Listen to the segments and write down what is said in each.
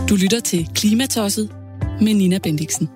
Du lytter til Klimatosset med Nina Bendixen.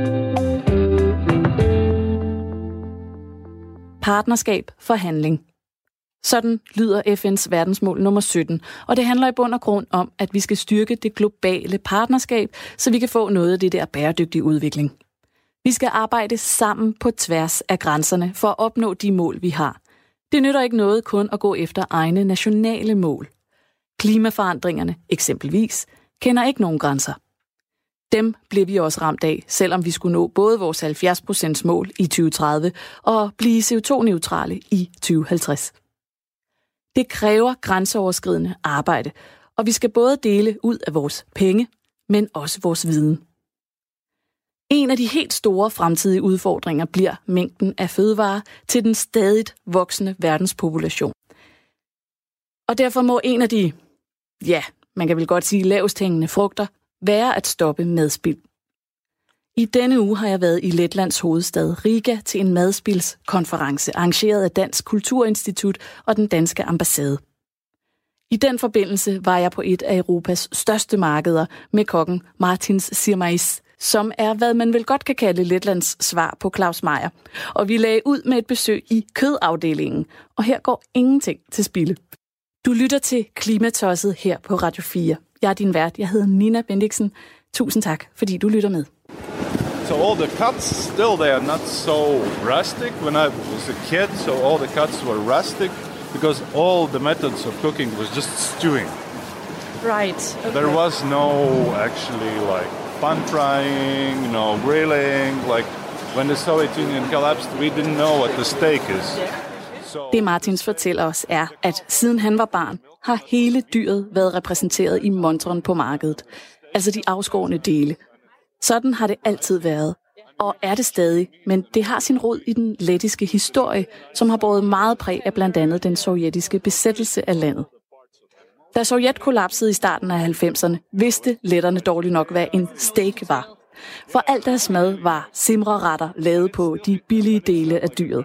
Partnerskab for handling. Sådan lyder FN's verdensmål nummer 17, og det handler i bund og grund om, at vi skal styrke det globale partnerskab, så vi kan få noget af det der bæredygtige udvikling. Vi skal arbejde sammen på tværs af grænserne for at opnå de mål, vi har. Det nytter ikke noget kun at gå efter egne nationale mål. Klimaforandringerne, eksempelvis, kender ikke nogen grænser. Dem bliver vi også ramt af, selvom vi skulle nå både vores 70% mål i 2030 og blive CO2-neutrale i 2050. Det kræver grænseoverskridende arbejde, og vi skal både dele ud af vores penge, men også vores viden. En af de helt store fremtidige udfordringer bliver mængden af fødevarer til den stadigt voksende verdenspopulation. Og derfor må en af de, man kan vel godt sige lavest hængende frugter, være at stoppe madspild. I denne uge har jeg været i Letlands hovedstad Riga til en madspildskonference arrangeret af Dansk Kulturinstitut og den danske ambassade. I den forbindelse var jeg på et af Europas største markeder med kokken Martins Sirmais, som er, hvad man vel godt kan kalde Letlands svar på Claus Meyer. Og vi lagde ud med et besøg i kødafdelingen, og her går ingenting til spilde. Du lytter til Klimatosset her på Radio 4. Jeg er din vært, jeg hedder Nina Bendixen. Tusind tak, fordi du lytter med. So all the cuts, still they are not so rustic. When I was a kid, so all the cuts were rustic because all the methods of cooking was just stewing. Right. Okay. There was no actually like pan frying, no grilling. Like when the Soviet Union collapsed, we didn't know what the steak is. Det Martins fortæller os er, at siden han var barn, har hele dyret været repræsenteret i montren på markedet. Altså de afskårne dele. Sådan har det altid været, og er det stadig, men det har sin rod i den lettiske historie, som har båret meget præg af blandt andet den sovjetiske besættelse af landet. Da Sovjet kollapsede i starten af 90'erne, vidste letterne dårligt nok, hvad en steak var. For alt deres mad var simreretter lavet på de billige dele af dyret.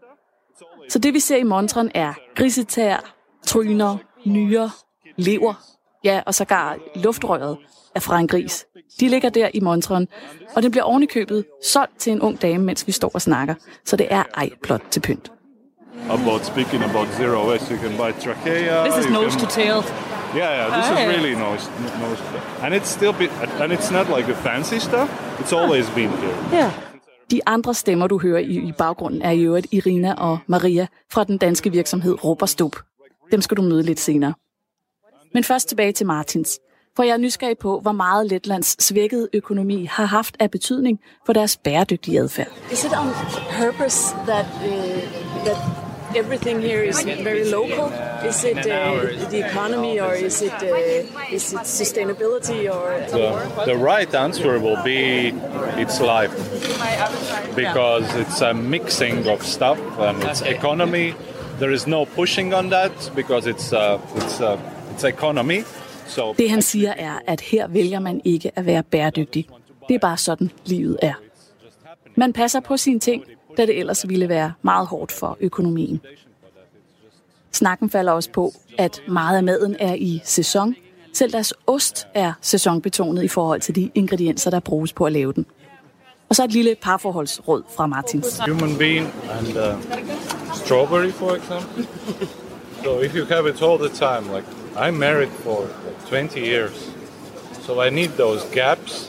Så det vi ser i montren er grisetær, tryner, nyrer, lever, og sågar luftrøret er fra en gris. De ligger der i montren, og det bliver ovenikøbet solgt til en ung dame, mens vi står og snakker. Så det er ej blot til pynt. Speaking about zero waste, you can buy trachea. This is nose to tail. Yeah, this is really nose. And it's still and it's not like the fancy stuff. It's always been here. Yeah. De andre stemmer, du hører i baggrunden, er i øvrigt Irina og Maria fra den danske virksomhed Robberstub. Dem skal du møde lidt senere. Men først tilbage til Martins. For jeg er nysgerrig på, hvor meget Letlands svækkede økonomi har haft af betydning for deres bæredygtige adfærd. Is it on purpose that everything here is very local? Is it the economy, or is it sustainability, or the right answer will be it's life, because it's a mixing of stuff and it's economy. There is no pushing on that because it's economy. So det han siger er, at her vælger man ikke at være bæredygtig. Det er bare sådan livet er. Man passer på sine ting, da det ellers ville være meget hårdt for økonomien. Snakken falder også på, at meget af maden er i sæson. Selv deres ost er sæsonbetonet i forhold til de ingredienser, der bruges på at lave den. Og så et lille parforholdsråd fra Martins. Human being and strawberry, for example. So if you have it all the time, like I'm married for 20 years, so I need those gaps.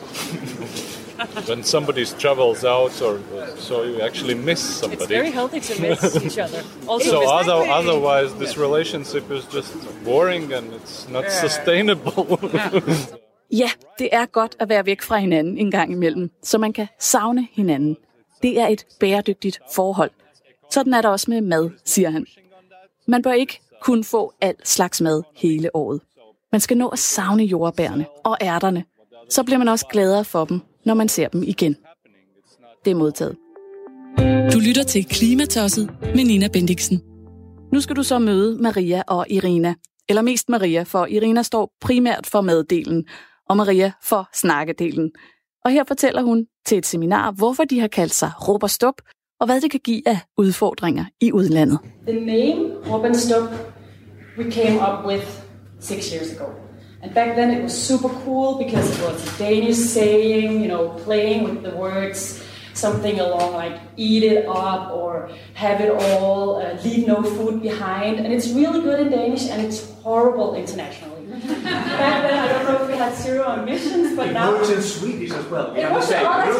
When somebody travels out, or so you actually miss somebody. It's very healthy to miss each other. Also, so otherwise, this relationship is just boring and it's not sustainable. Ja, det er godt at være væk fra hinanden en gang imellem, så man kan savne hinanden. Det er et bæredygtigt forhold. Sådan er det også med mad, siger han. Man bør ikke kun få al slags mad hele året. Man skal nå at savne jordbærne og ærterne. Så bliver man også gladere for dem, når man ser dem igen. Det er modtaget. Du lytter til Klimatosset med Nina Bendixen. Nu skal du så møde Maria og Irina. Eller mest Maria, for Irina står primært for maddelen, og Maria for snakkedelen. Og her fortæller hun til et seminar, hvorfor de har kaldt sig Robberstub, og hvad det kan give af udfordringer i udlandet. The name Robberstub we came up with 6 years ago. And back then it was super cool because it was a Danish saying, you know, playing with the words, something along like eat it up or have it all, leave no food behind. And it's really good in Danish and it's horrible internationally. Back then, I don't know if we had zero emissions, but now... It was in Swedish as well. It was,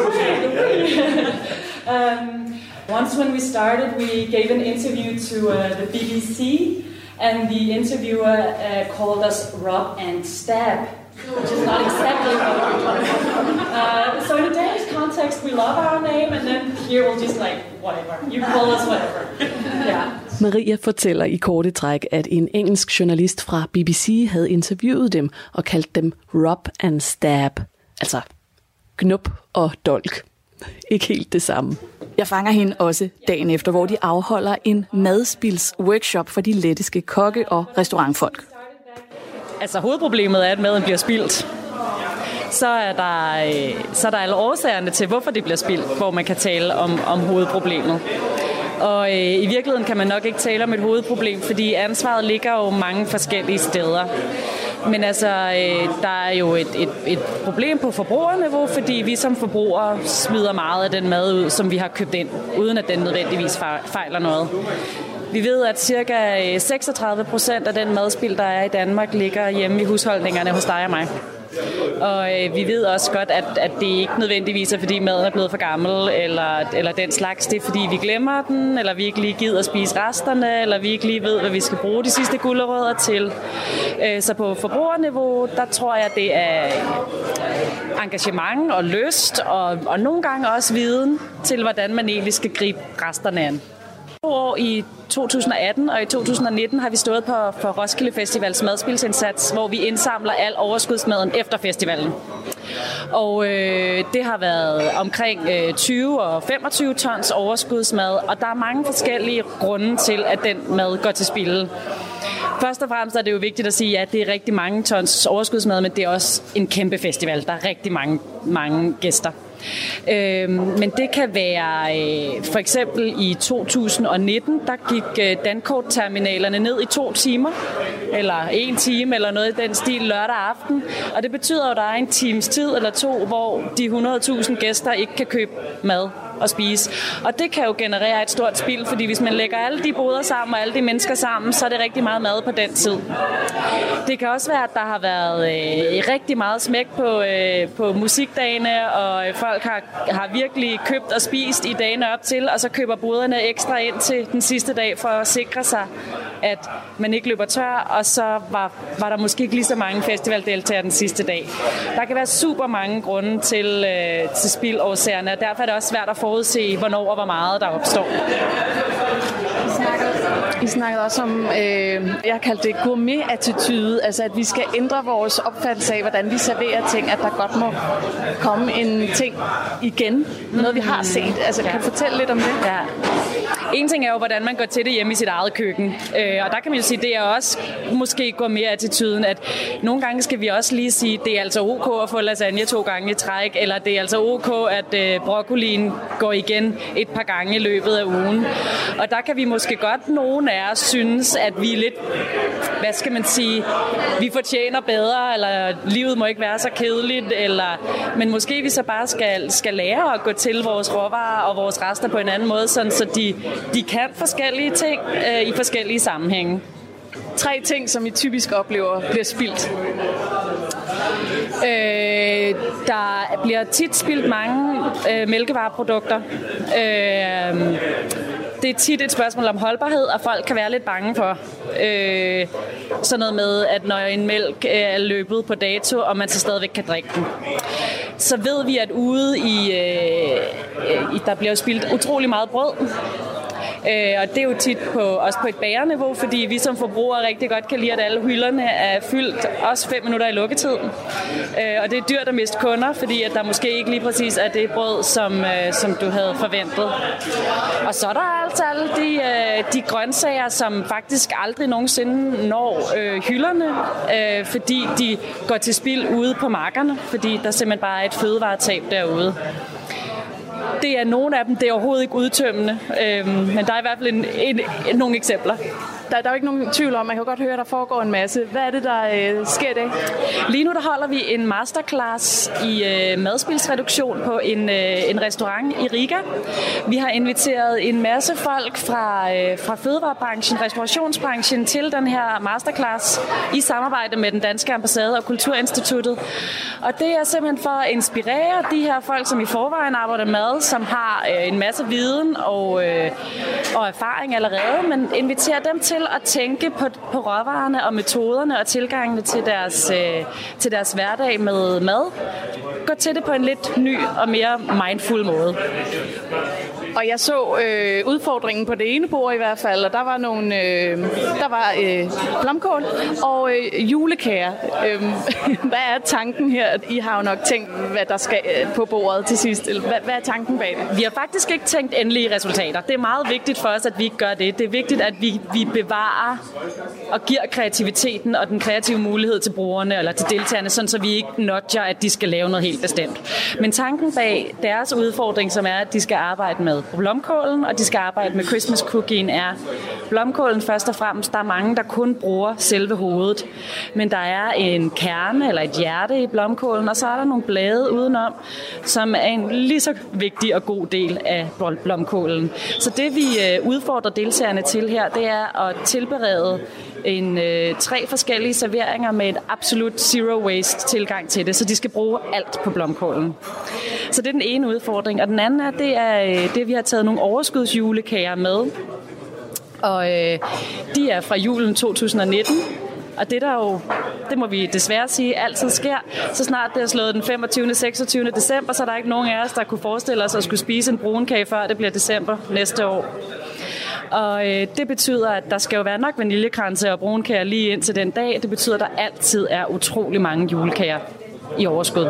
once when we started, we gave an interview to the BBC, and the interviewer called us Rob and Stab, which is not exactly what we want. So in a Danish context, we love our name, and then here we'll just like, whatever. You call us whatever. Yeah. Maria fortæller i korte træk, at en engelsk journalist fra BBC havde interviewet dem og kaldt dem Rob and Stab, altså knup og dolk. Ikke helt det samme. Jeg fanger hende også dagen efter, hvor de afholder en madspilsworkshop for de lettiske kokke og restaurantfolk. Altså hovedproblemet er, at maden bliver spildt. Så er der alle årsagerne til, hvorfor det bliver spildt, hvor man kan tale om hovedproblemet. Og i virkeligheden kan man nok ikke tale om et hovedproblem, fordi ansvaret ligger jo mange forskellige steder. Men altså, der er jo et problem på forbrugerniveau, fordi vi som forbrugere smider meget af den mad ud, som vi har købt ind, uden at den nødvendigvis fejler noget. Vi ved, at ca. 36% af den madspild, der er i Danmark, ligger hjemme i husholdningerne hos dig og mig. Og vi ved også godt, at det ikke nødvendigvis er, fordi maden er blevet for gammel, eller den slags. Det er, fordi vi glemmer den, eller vi ikke lige gider at spise resterne, eller vi ikke lige ved, hvad vi skal bruge de sidste gulerødder til. Så på forbrugerniveau, der tror jeg, det er engagement og lyst, og nogle gange også viden til, hvordan man egentlig skal gribe resterne an. År i 2018 og i 2019 har vi stået for Roskilde Festivals madspilsindsats, hvor vi indsamler al overskudsmaden efter festivalen. Og det har været omkring 20 og 25 tons overskudsmad, og der er mange forskellige grunde til, at den mad går til spilde. Først og fremmest er det jo vigtigt at sige, at det er rigtig mange tons overskudsmad, men det er også en kæmpe festival. Der er rigtig mange gæster. Men det kan være, for eksempel i 2019, der gik Dankort-terminalerne ned i 2 timer, eller 1 time, eller noget i den stil lørdag aften. Og det betyder jo, at der er en times tid eller 2, hvor de 100.000 gæster ikke kan købe mad og spise. Og det kan jo generere et stort spild, fordi hvis man lægger alle de boder sammen og alle de mennesker sammen, så er det rigtig meget mad på den tid. Det kan også være, at der har været rigtig meget smæk på musikdagene, og folk har virkelig købt og spist i dagene op til, og så køber boderne ekstra ind til den sidste dag for at sikre sig, at man ikke løber tør, og så var der måske ikke lige så mange festivaldeltagere den sidste dag. Der kan være super mange grunde til spildårsagerne, og derfor er det også svært at forudse, hvornår og hvor meget der opstår. I snakkede også om, jeg kaldte det gourmet-attitude, altså at vi skal ændre vores opfattelse af, hvordan vi serverer ting, at der godt må komme en ting igen, noget vi har set. Altså kan du fortælle lidt om det? Ja. En ting er jo, hvordan man går til det hjemme i sit eget køkken, og der kan man jo sige, det er også måske gourmet-attituden, at nogle gange skal vi også lige sige, det er altså ok at få lasagne 2 gange i træk, eller det er altså ok, at broccolien går igen et par gange i løbet af ugen. Og der kan vi måske godt, nogle af os synes, at vi er lidt, hvad skal man sige, vi fortjener bedre, eller livet må ikke være så kedeligt, men måske vi så bare skal lære at gå til vores råvarer og vores rester på en anden måde, sådan, så de kan forskellige ting i forskellige sammenhænge. 3 ting, som I typisk oplever, bliver spildt. Der bliver tit spildt mange mælkevareprodukter. Det er tit et spørgsmål om holdbarhed, og folk kan være lidt bange for sådan noget med, at når en mælk er løbet på dato, og man så stadigvæk kan drikke den. Så ved vi, at ude der bliver spildt utrolig meget brød. Og det er jo tit også på et bagerniveau, fordi vi som forbrugere rigtig godt kan lide, at alle hylderne er fyldt, også 5 minutter i lukketid. Og det er dyrt at miste kunder, fordi at der måske ikke lige præcis er det brød, som du havde forventet. Og så er der altså alle de grøntsager, som faktisk aldrig nogensinde når hylderne, fordi de går til spild ude på markerne, fordi der simpelthen bare er et fødevaretab derude. Det er nogle af dem, det er overhovedet ikke udtømmende, men der er i hvert fald nogle eksempler. der er jo ikke nogen tvivl om, man kan godt høre, at der foregår en masse. Hvad er det, der sker i dag? Lige nu der holder vi en masterclass i madspilsreduktion på en restaurant i Riga. Vi har inviteret en masse folk fra fødevarebranchen, restaurationsbranchen til den her masterclass i samarbejde med den danske ambassade og Kulturinstituttet. Og det er simpelthen for at inspirere de her folk, som i forvejen arbejder med, som har en masse viden og erfaring allerede, men invitere dem til at tænke på råvarerne og metoderne og tilgangene til deres hverdag med mad. Gå til det på en lidt ny og mere mindful måde. Og jeg så udfordringen på det ene bord i hvert fald, og der var blomkål og julekager. Hvad er tanken her? I har jo nok tænkt, hvad der skal på bordet til sidst. Hvad er tanken bag det? Vi har faktisk ikke tænkt endelige resultater. Det er meget vigtigt for os, at vi ikke gør det. Det er vigtigt, at vi bevarer og giver kreativiteten og den kreative mulighed til brugerne eller til deltagerne, sådan så vi ikke nudger, at de skal lave noget helt bestemt. Men tanken bag deres udfordring, som er, at de skal arbejde med blomkålen, og de skal arbejde med Christmas cookien, er blomkålen først og fremmest. Der er mange, der kun bruger selve hovedet, men der er en kerne eller et hjerte i blomkålen, og så er der nogle blade udenom, som er en lige så vigtig og god del af blomkålen. Så det vi udfordrer deltagerne til her, det er at tilberede 3 forskellige serveringer med et absolut zero waste tilgang til det, så de skal bruge alt på blomkålen. Så det er den ene udfordring. Og den anden er, det vi har taget nogle overskudsjulekager med, og de er fra julen 2019. Og det må vi desværre sige, altid sker. Så snart det er slået den 25. 26. december, så er der ikke nogen af os, der kunne forestille os at skulle spise en brunkage, før det bliver december næste år. Og det betyder, at der skal jo være nok vaniljekranse og brunkager lige ind til den dag. Det betyder, at der altid er utrolig mange julekager i overskud.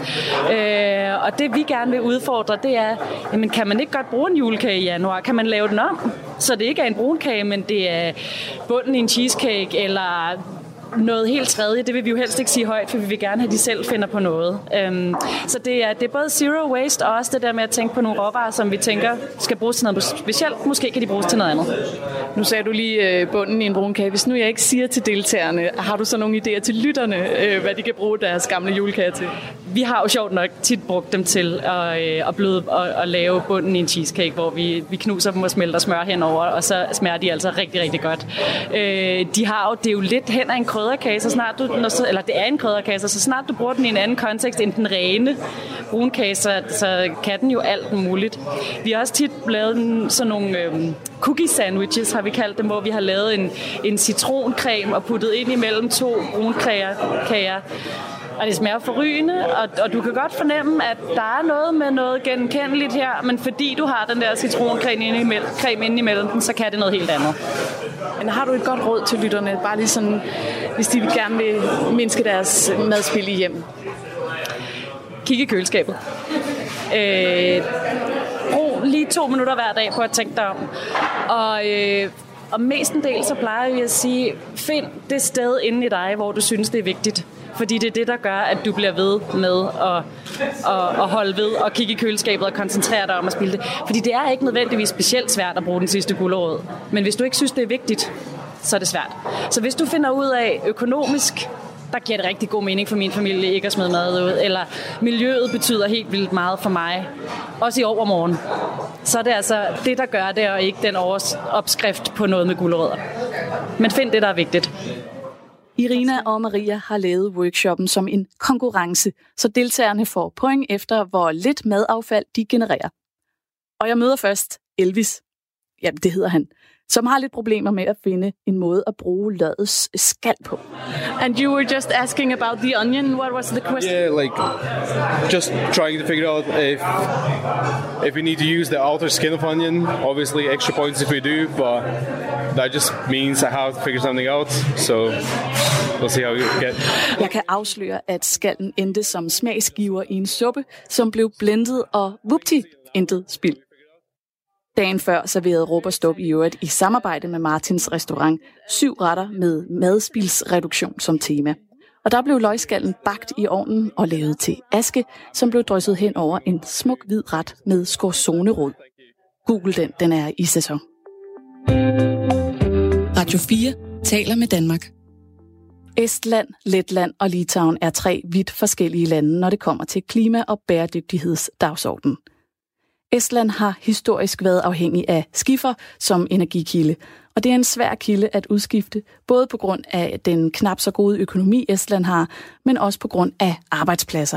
Og det vi gerne vil udfordre, det er, jamen, kan man ikke godt bruge en julekage i januar? Kan man lave den om, så det ikke er en brunkage, men det er bunden i en cheesecake eller noget helt tredje? Det vil vi jo helst ikke sige højt, for vi vil gerne have, at de selv finder på noget. Så det er både zero waste og også det der med at tænke på nogle råvarer, som vi tænker skal bruges til noget specielt. Måske kan de bruges til noget andet. Nu sagde du lige bunden i en brunkage. Hvis nu jeg ikke siger til deltagerne, har du så nogle idéer til lytterne, hvad de kan bruge deres gamle julekager til? Vi har jo sjovt nok tit brugt dem til at lave bunden i en cheesecake, hvor vi knuser dem og smelter smør henover, og så smager de altså rigtig, rigtig godt. Det er jo lidt hen af en krydderkage, eller det er en krydderkage, så snart du bruger den i en anden kontekst end den rene brunkage, så kan den jo alt muligt. Vi har også tit lavet sådan nogle cookie sandwiches, har vi kaldt dem, hvor vi har lavet en citroncreme og puttet ind imellem 2 brunkager. Og det smager forrygende, og du kan godt fornemme, at der er noget med noget genkendeligt her, men fordi du har den der citroncreme inde imellem den, så kan det noget helt andet. Men har du et godt råd til lytterne, bare lige sådan, hvis de gerne vil mindske deres madspil i hjem? Kig i køleskabet. Brug lige 2 minutter hver dag på at tænke dig om. Og mestendels så plejer vi at sige, find det sted inde i dig, hvor du synes, det er vigtigt. Fordi det er det, der gør, at du bliver ved med at holde ved og kigge i køleskabet og koncentrere dig om at spille det. Fordi det er ikke nødvendigvis specielt svært at bruge den sidste gulerod. Men hvis du ikke synes, det er vigtigt, så er det svært. Så hvis du finder ud af økonomisk, der giver det rigtig god mening for min familie ikke at smide mad ud, eller miljøet betyder helt vildt meget for mig, også i overmorgen, så er det altså det, der gør det, og ikke den opskrift på noget med gulerødder. Men find det, der er vigtigt. Irina og Maria har lavet workshoppen som en konkurrence, så deltagerne får point efter, hvor lidt madaffald de genererer. Og jeg møder først Elvis, ja, det hedder han, som har lidt problemer med at finde en måde at bruge lødets skal på. And you were just asking about the onion. What was the question? Yeah, like just trying to figure out if we need to use the outer skin of onion. Obviously, extra points if we do, but that just means I have to figure something out. So we'll see how we get. Jeg kan afsløre, at skallen endte som smagsgiver i en suppe, som blev blendet, og vupti, intet spild. Dagen før serverede Råb og Stub i øvrigt i samarbejde med Martins restaurant 7 retter med madspilsreduktion som tema. Og der blev løgskallen bagt i ovnen og lavet til aske, som blev drysset hen over en smuk hvid ret med scorzonerod. Google den er i sæson. Radio 4 taler med Danmark. Estland, Letland og Litauen er 3 vidt forskellige lande, når det kommer til klima- og bæredygtighedsdagsordenen. Estland har historisk været afhængig af skifer som energikilde, og det er en svær kilde at udskifte, både på grund af den knap så gode økonomi, Estland har, men også på grund af arbejdspladser.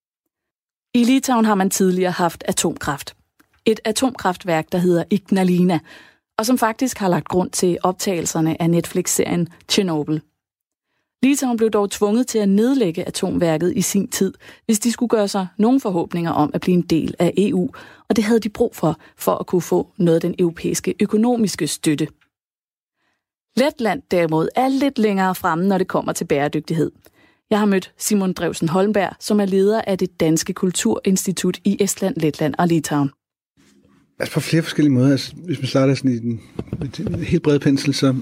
I Litauen har man tidligere haft atomkraft. Et atomkraftværk, der hedder Ignalina, og som faktisk har lagt grund til optagelserne af Netflix-serien Chernobyl. Litauen blev dog tvunget til at nedlægge atomværket i sin tid, hvis de skulle gøre sig nogle forhåbninger om at blive en del af EU, og det havde de brug for at kunne få noget af den europæiske økonomiske støtte. Letland derimod er lidt længere fremme, når det kommer til bæredygtighed. Jeg har mødt Simon Drewsen Holmberg, som er leder af det danske kulturinstitut i Estland, Letland og Litauen. Altså på flere forskellige måder. Altså, hvis man starter sådan i den helt brede pensel, så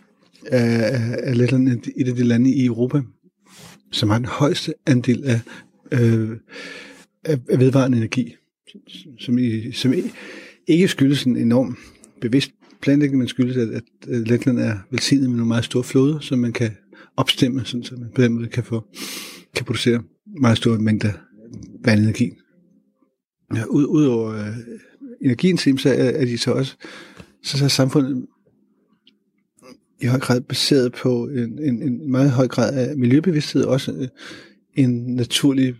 er Letland et af de lande i Europa, som har den højeste andel af vedvarende energi, som ikke skyldes en enorm bevidst planlægning, men skyldes, at Letland er velsignet med nogle meget store floder, som man kan opstemme, så man på den måde kan producere meget store mængder vandenergi. Ja, udover energien, så er de så også, så er samfundet i høj grad baseret på en meget høj grad af miljøbevidsthed, også en naturlig,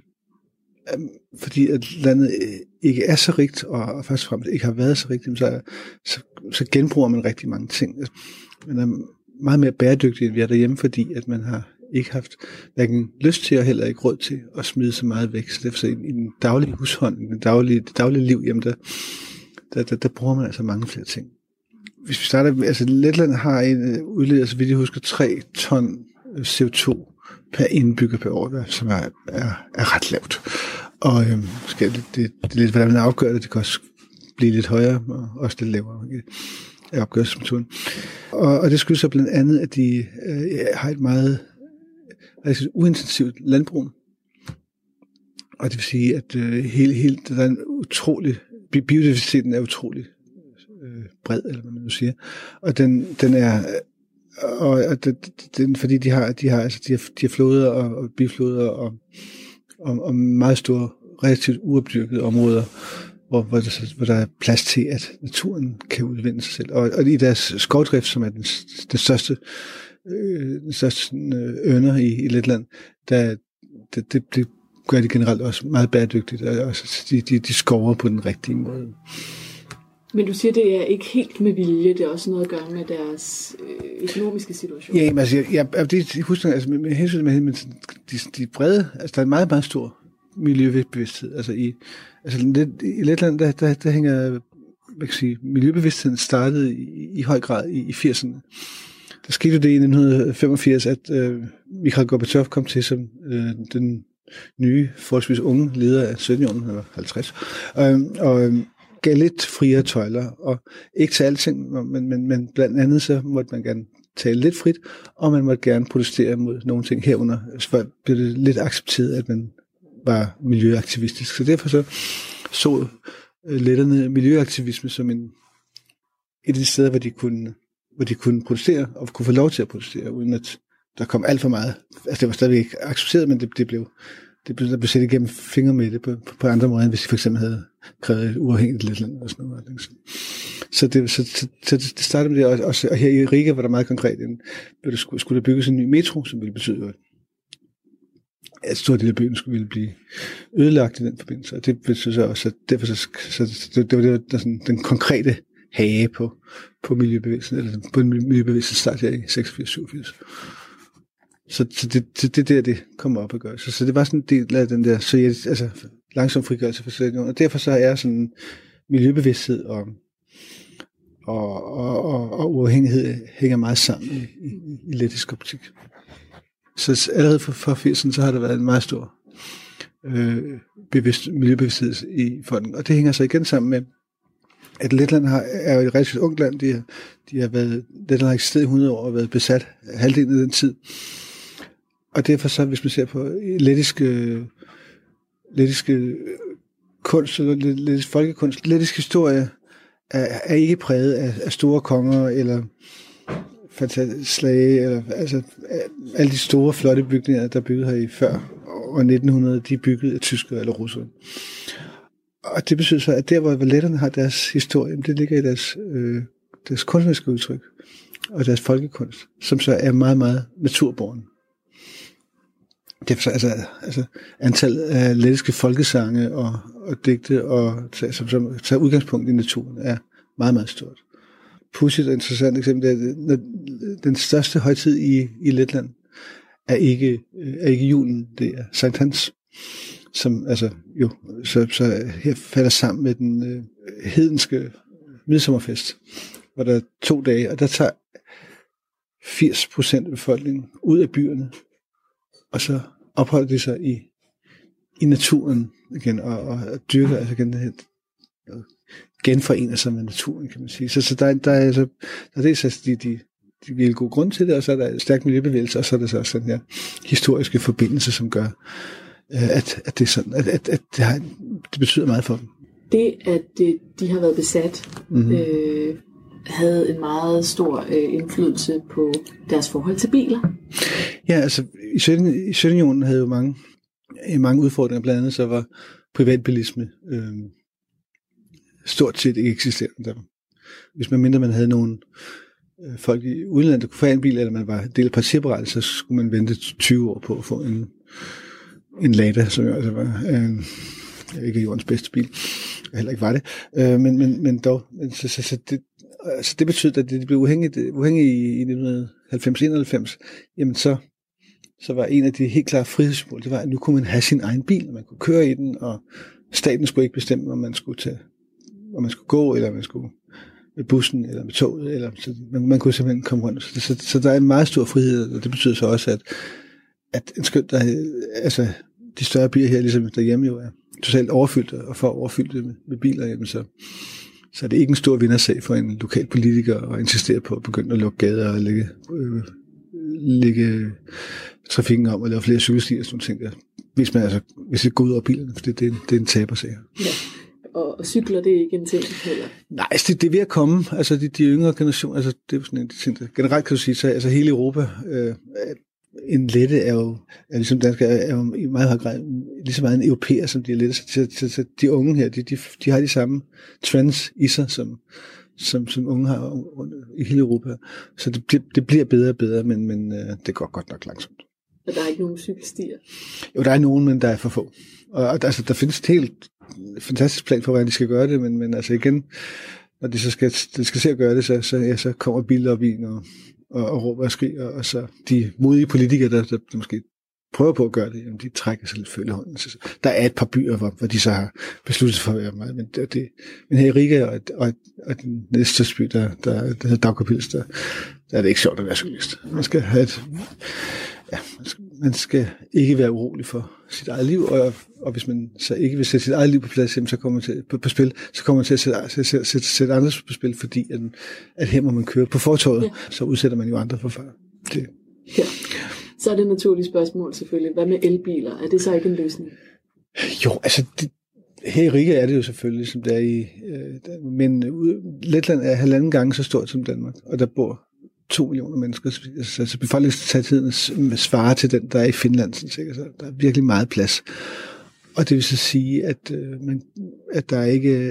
fordi at landet ikke er så rigt, og først og fremmest ikke har været så rigt, så genbruger man rigtig mange ting. Man er meget mere bæredygtig, end vi er derhjemme, fordi at man har ikke haft hverken lyst til og heller ikke råd til at smide så meget væk. Så derfor i den daglige husholdning, det daglige liv, jamen der bruger man altså mange flere ting. Hvis vi starter, altså Letland har en udleder, så vidt jeg husker, 3 ton CO2 per indbygger per år, som er ret lavt. Og det er lidt, hvordan man afgør det. Det kan også blive lidt højere, og også lidt lavere af opgørelsesmetoden. Og det skyldes så blandt andet, at de har et meget uintensivt landbrug. Og det vil sige, at der er en utrolig, biodiversiteten er utrolig bred, eller hvad man nu siger. Og den er, fordi de har floder og bifloder og meget store, relativt uopdyrkede områder, hvor der er plads til, at naturen kan udvinde sig selv. Og i deres skovdrift, som er den største ørner i Letland, det gør de generelt også meget bæredygtigt, og også de skover på den rigtige måde. Men du siger, det er ikke helt med vilje, det er også noget at gøre med deres økonomiske situation. Ja, altså, jeg husker, altså med hensyn med de brede, altså der er en meget, meget stor miljøbevidsthed. Altså i Letland, der hænger, hvad kan sige, miljøbevidstheden startede i høj grad i 80'erne. Der skete det i 1985, at Mikhail Gorbachev kom til som den nye, forholdsvis unge leder af Sovjetunionen, eller 50, og gav lidt friere tøjler, og ikke til alting, men blandt andet så måtte man gerne tale lidt frit, og man måtte gerne protestere mod nogle ting herunder. Så blev det lidt accepteret, at man var miljøaktivistisk. Så derfor så letterne miljøaktivisme som et af de steder, hvor de kunne protestere, og kunne få lov til at protestere, uden at der kom alt for meget. Altså det var stadigvæk ikke accepteret, men der blev set igennem fingre med det på andre måder, end hvis de for eksempel havde krævet et uafhængigt Letland og sådan noget. Så det startede med det, og her i Riga var der meget konkret, skulle der bygges en ny metro, som ville betyde, at stor del af byen ville blive ødelagt i den forbindelse. Og det betød så også, at derfor det var sådan den konkrete hage på miljøbevægelsen, eller på en miljøbevægelse start her i 86-87. Så det der, det kommer op at gøre. Så det var sådan en del af den der langsom frigørelse for Sovjetunionen. Og derfor så er sådan miljøbevidsthed og uafhængighed hænger meget sammen i lettisk optik. Så allerede for 80'erne, så har der været en meget stor miljøbevidsthed i folken. Og det hænger så igen sammen med, at Letland er jo et relativt ungt land. Letland har eksisteret i 100 år og været besat halvdelen af den tid. Og derfor så, hvis man ser på lettiske kunst, eller lettisk folkekunst, lettisk historie er ikke præget af store konger eller fantastisk Slage, eller altså alle de store, flotte bygninger, der byggede her i før og 1900, de er bygget af tyskere eller russere. Og det betyder så, at der, hvor balletterne har deres historie, det ligger i deres kunstneriske udtryk og deres folkekunst, som så er meget, meget naturbåren. Det er så, altså antallet af lettiske folkesange og digte, som tager udgangspunkt i naturen, er meget, meget stort. Pudsigt og interessant eksempel er, at den største højtid i Letland er ikke julen, det er Sankt Hans, som altså jo så her falder sammen med den hedenske midsommerfest, hvor der er 2 dage, og der tager 80% af befolkningen ud af byerne, og så opholder de sig i naturen igen, og dyrker altså igen genforener sig med naturen, kan man sige. Så der er altså de virkelig gode grund til det, og så er der en stærk miljøbevægelse, og så er der så også den her historiske forbindelse, som gør, at det er sådan, at det betyder meget for dem. Det, at de har været besat, havde en meget stor indflydelse på deres forhold til biler. Ja, altså i Sovjetunionen havde jo mange udfordringer, blandt andet så var privatbilisme stort set ikke eksisterende der. Hvis man havde nogle folk i udlandet, der kunne få en bil, eller man var del af partiapparatet, så skulle man vente 20 år på at få en Lada, som jo altså var ikke jordens bedste bil. Heller ikke var det. Men dog. Så det betød, at det blev uafhængige i 1990-91, jamen så var en af de helt klare frihedsmål, det var, at nu kunne man have sin egen bil, og man kunne køre i den, og staten skulle ikke bestemme, om man skulle gå, eller man skulle med bussen, eller med toget, eller så man kunne simpelthen komme rundt. Så der er en meget stor frihed, og det betyder så også, at en skønt, altså de større byer her, ligesom derhjemme jo er totalt overfyldt, og for overfyldt med biler, jamen så er det ikke en stor vindersag for en lokal politiker at insistere på at begynde at lukke gader og lægge trafikken om og lave flere cykelstier og sådan ting. Hvis det går ud over bilerne, for det er en tabersag. Ja. Og cykler, det er ikke en ting heller? Nej, det er ved at komme. Altså de yngre generationer, altså det er jo sådan en ting, der generelt kan du sige, så altså hele Europa, en lette er ligesom dansker, er jo i meget høj grad lige så meget en europæer, som de er lette. Så de unge her, de har de samme trends i sig, som unge har i hele Europa. Så det bliver bedre og bedre, men det går godt nok langsomt. Og der er ikke nogen cykelstier? Jo, der er nogen, men der er for få. Og altså, der findes et helt fantastisk plan for, hvordan de skal gøre det, men altså igen, når de så skal se at gøre det, så kommer biler op i og råber og skriger, og så de modige politikere, der måske prøver på at gøre det, jamen, de trækker sig lidt følehånden. Der er et par byer, hvor de så har besluttet sig for at være meget, men her i Riga og den næste by, der hedder Daugavpils, der er det ikke sjovt at være cyklist. Man skal ikke være urolig for sit eget liv, og hvis man så ikke vil sætte sit eget liv på plads, så kommer man til på spil, så kommer man til at sætte andres på spil, fordi at her må man køre på fortovet, så udsætter man jo andre for fare. Ja. Så er det et naturligt spørgsmål selvfølgelig. Hvad med elbiler? Er det så ikke en løsning? Jo, altså her i Riga er det jo selvfølgelig, som det er men Letland er 1,5 gange så stort som Danmark, og der bor 2 millioner mennesker, så befolkningstætheden svarer til den, der er i Finland, så der er virkelig meget plads. Og det vil så sige, at der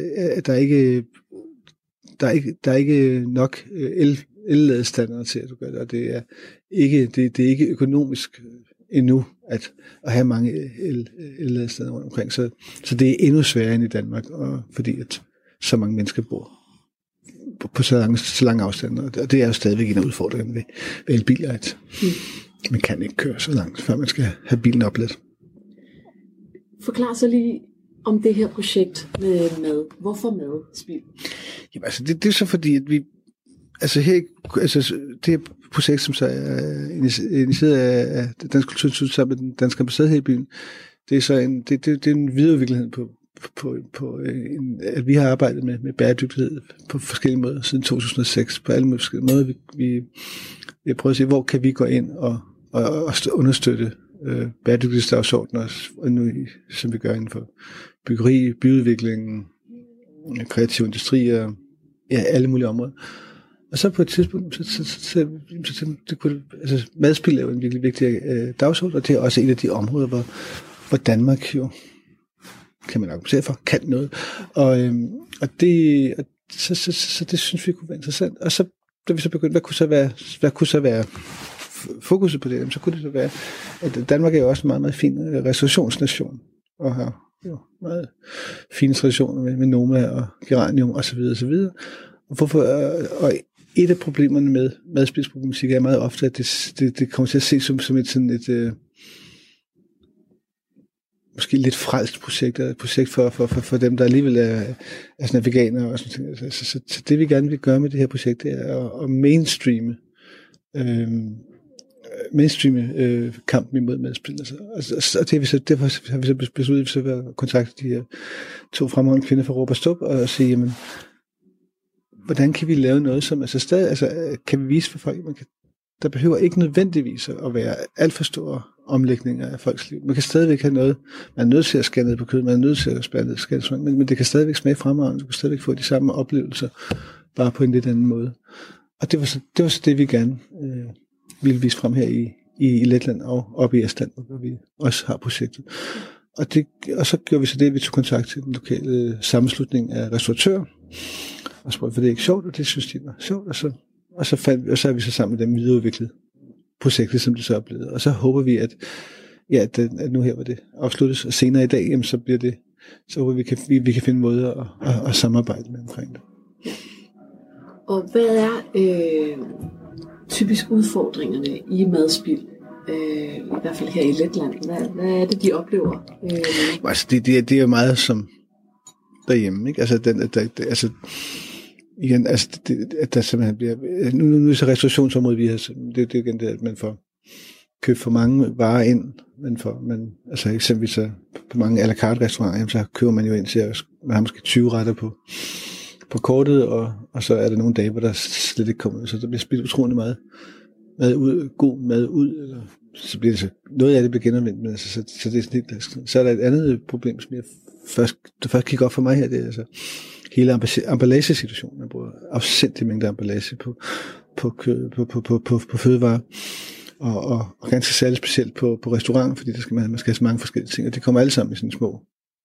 er ikke nok elladestander til at du gør det, og det er ikke økonomisk endnu at have mange elladestander rundt omkring, så det er endnu sværere end i Danmark, og fordi at så mange mennesker bor på så lange afstande, og det er jo stadigvæk en af udfordringerne ved elbiler, at man kan ikke køre så langt, før man skal have bilen opladt. Forklar så lige om det her projekt med mad. Hvorfor madspild? Jamen altså, det er så fordi, at vi det her projekt, som så er initieret af det Danske Kulturinstitut sammen med den danske ambassade her i byen, det er så en videreudvikling på at vi har arbejdet med bæredygtighed på forskellige måder siden 2006, på alle forskellige måder. Vi har prøvet at se, hvor kan vi gå ind og understøtte bæredygtighedsdagsordenen, og nu, som vi gør inden for byggeri, byudvikling, kreative industrier, ja, alle mulige områder. Og så på et tidspunkt, så det kunne, altså madspil er jo en virkelig vigtig dagsorden, og det er også et af de områder, hvor Danmark jo, kan man argumentere for, kan noget. Og det synes vi kunne være interessant. Og så, da vi så begyndte, hvad kunne så være fokuset på det, så kunne det så være, at Danmark er jo også en meget, meget fin restaurationsnation, og har jo meget fine traditioner med Noma og geranium osv. osv. Og et af problemerne med madspilsproblematik er meget ofte, at det kommer til at se som et måske lidt frelst projekt, eller et projekt for dem, der alligevel er sådan veganere og sådan noget. Så det vi gerne vil gøre med det her projekt, det er at mainstreame kampen imod madspil. Og derfor har vi så besluttet, at vi så kontakte de her 2 fremragende kvinder fra Råb og Stub og sige, jamen, hvordan kan vi lave noget, som altså stadig, kan vi vise for folk, der behøver ikke nødvendigvis at være alt for store omlægninger af folks liv. Man kan stadigvæk have noget, man er nødt til at skære ned på kød, man er nødt til at spære ned skære, men det kan stadigvæk smage fremragende, du kan stadigvæk få de samme oplevelser, bare på en lidt anden måde. Og det var så det, vi gerne ville vise frem her i Letland og oppe i Estland, hvor vi også har projektet. Og så gjorde vi så det, vi tog kontakt til den lokale sammenslutning af restauratører, og spurgte, for det er ikke sjovt, og det synes de var sjovt, og så er vi så sammen med dem videreudviklet projektet, som det så er blevet. Og så håber vi, at nu her var det afsluttes, og senere i dag, jamen, så bliver det, så håber vi kan finde måder at samarbejde med omkring det. Og hvad er typisk udfordringerne i madspild? I hvert fald her i Letland. Hvad er det, de oplever? Altså, det er jo meget som derhjemme, ikke? Altså, igen, at der simpelthen bliver... Nu er så restaurationsområdet, vi har... Det er igen det, at man får købt for mange varer ind, altså eksempelvis så på mange à la carte restauranter, så køber man jo ind til, at man har måske 20 retter på kortet, og så er der nogle dage, hvor der slet ikke kommer, så der bliver spildt utrolig meget god mad ud, eller så bliver det så, noget af det bliver genanvendt, men altså, så det er sådan helt, så er der et andet problem, som jeg først kigger op for mig her, det er altså hele emballagesituationen. Man bruger afsindig mængder emballage på fødevarer, og ganske særligt specielt på restauranter, fordi man skal have så mange forskellige ting, og det kommer alle sammen i sådan små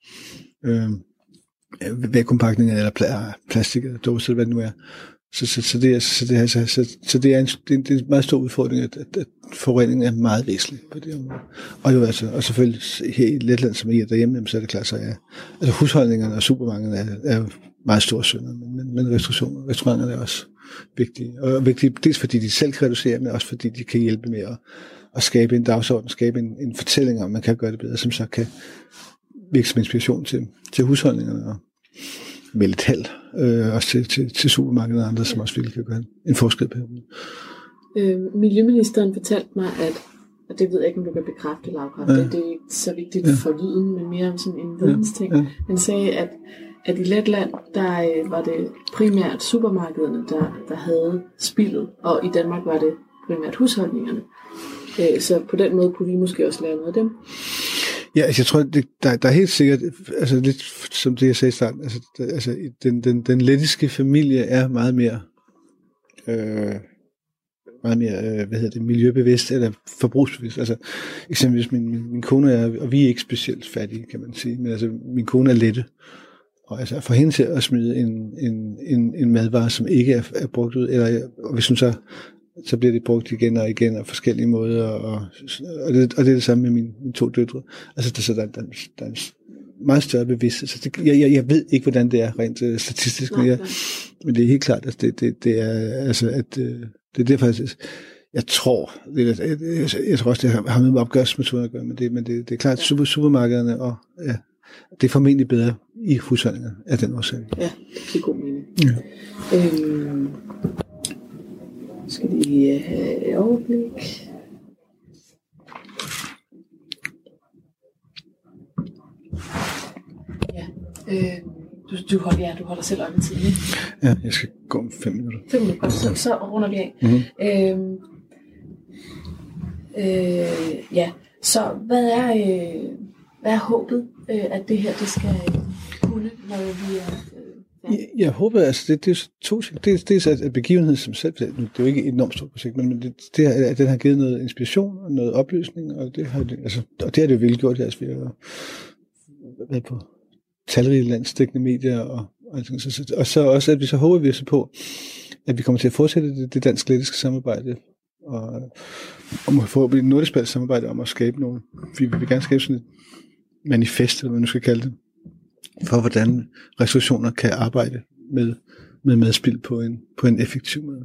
vakuumpakninger eller plastik eller dåser, hvad det nu er. Så det er en meget stor udfordring, at forureningen er meget væsentlig på det område. Og jo altså, og selvfølgelig her i Letland, som I er derhjemme, så er det klart, så altså husholdningerne og supermarkederne er jo meget store synder, men restauranterne er også vigtige. Og vigtige dels fordi de selv kan reducere, men også fordi de kan hjælpe med at skabe en dagsorden, skabe en fortælling om, man kan gøre det bedre, som så kan virke som inspiration til husholdningerne og med lidt held, også til supermarkedet og andre, som også virkelig kan gøre en forskel på det. Miljøministeren fortalte mig, at, og det ved jeg ikke, om du kan bekræfte eller afkræfte, det er ikke så vigtigt for lyden, men mere om sådan en vidensting. Han sagde, at i Letland, der var det primært supermarkederne, der havde spildet, og i Danmark var det primært husholdningerne. Så på den måde kunne vi måske også lære noget af dem. Ja, altså jeg tror, der er helt sikkert, altså lidt som det, jeg sagde i starten, altså den lettiske familie er meget mere miljøbevidst eller forbrugsbevidst. Altså eksempelvis min kone er, og vi er ikke specielt fattige, kan man sige, men altså min kone er lette. Og altså for hende til at smide en madvare, som ikke er brugt ud, eller og hvis hun så bliver det brugt igen og igen af forskellige måder, og det er det samme med mine 2 døtre. Altså der er en meget større bevidsthed. Så jeg ved ikke, hvordan det er rent statistisk, men det er helt klart, at det er altså at det er derfor, jeg tror også, det har med opgørelsesmetoder at gøre, men det er klart, supermarkederne og ja, det er formentlig bedre i husholdninger af den årsag. Ja, det er god mening. Ja. Skal vi have et overblik? Ja. Du holder selv øje med tiden. Ja, jeg skal gå om 5 minutter. 5 minutter, så runder vi af. Mm-hmm. Ja, så hvad er håbet, at det her det skal kunne, når vi er Jeg håber, altså det er to ting. Det er at begivenheden som selv, det er jo ikke et enormt stort projekt, men den har givet noget inspiration og noget oplysning, og det har det jo virkelig gjort, altså ved at være på talrige landsdækkende medier, og så også, at vi så håber vi så på, at vi kommer til at fortsætte det dansk-lettiske samarbejde, og må få et nordisk samarbejde om at skabe nogle, vi vil gerne skabe sådan et manifest, eller hvad man nu skal kalde det, for hvordan restaurationer kan arbejde med madspild på en effektiv måde.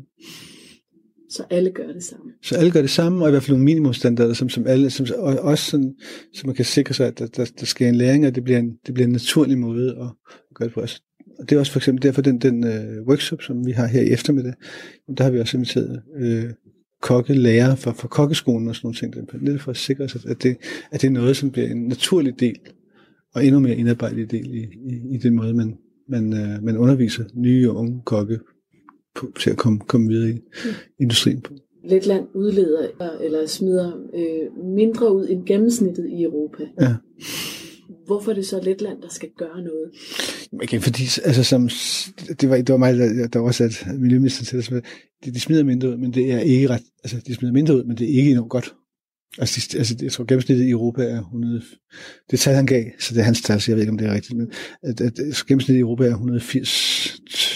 Så alle gør det samme. Så alle gør det samme, og i hvert fald nogle minimumsstandarder, som alle, og også sådan, så man kan sikre sig, at der sker en læring, og det bliver en naturlig måde at gøre det på. Og det er også for eksempel derfor den workshop, som vi har her i eftermiddag, der har vi også inviteret kokkelærer fra kokkeskolen og sådan nogle ting, lidt for at sikre sig, at det er noget, som bliver en naturlig del, og endnu mere indarbejdet del i den måde, man underviser nye og unge kokke på, til at komme videre i industrien på. Letland udleder eller smider mindre ud end gennemsnittet i Europa. Ja. Hvorfor er det så Letland, der skal gøre noget? Okay, fordi altså, det var mig, der var også at miljøministeren til det, de smider mindre ud, men det er ikke ret. Altså, de smider mindre ud, men det er ikke enormt godt. Altså, jeg tror gennemsnittet i Europa er 100. Det tal han gav, så det er hans tal, så jeg ved ikke om det er rigtigt, men at gennemsnittet i Europa er 180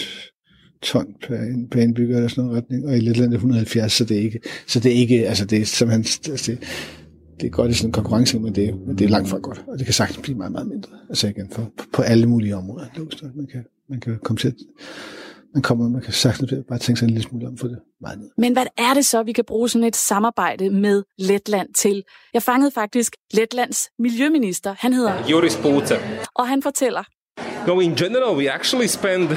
ton per indbygger eller sådan noget retning, og i Letland er 170, så det er ikke, altså det er som det er godt i sådan en konkurrence, men det er langt fra godt, og det kan sagtens blive meget, meget mindre. Altså igen, på alle mulige områder. Man kan komme til man kan sagtens bare tænke sig en lille smule om for det meget ned. Men hvad er det så, vi kan bruge sådan et samarbejde med Letland til? Jeg fangede faktisk Letlands miljøminister. Han hedder Juris Puce. Og han fortæller. No, in general, we actually spend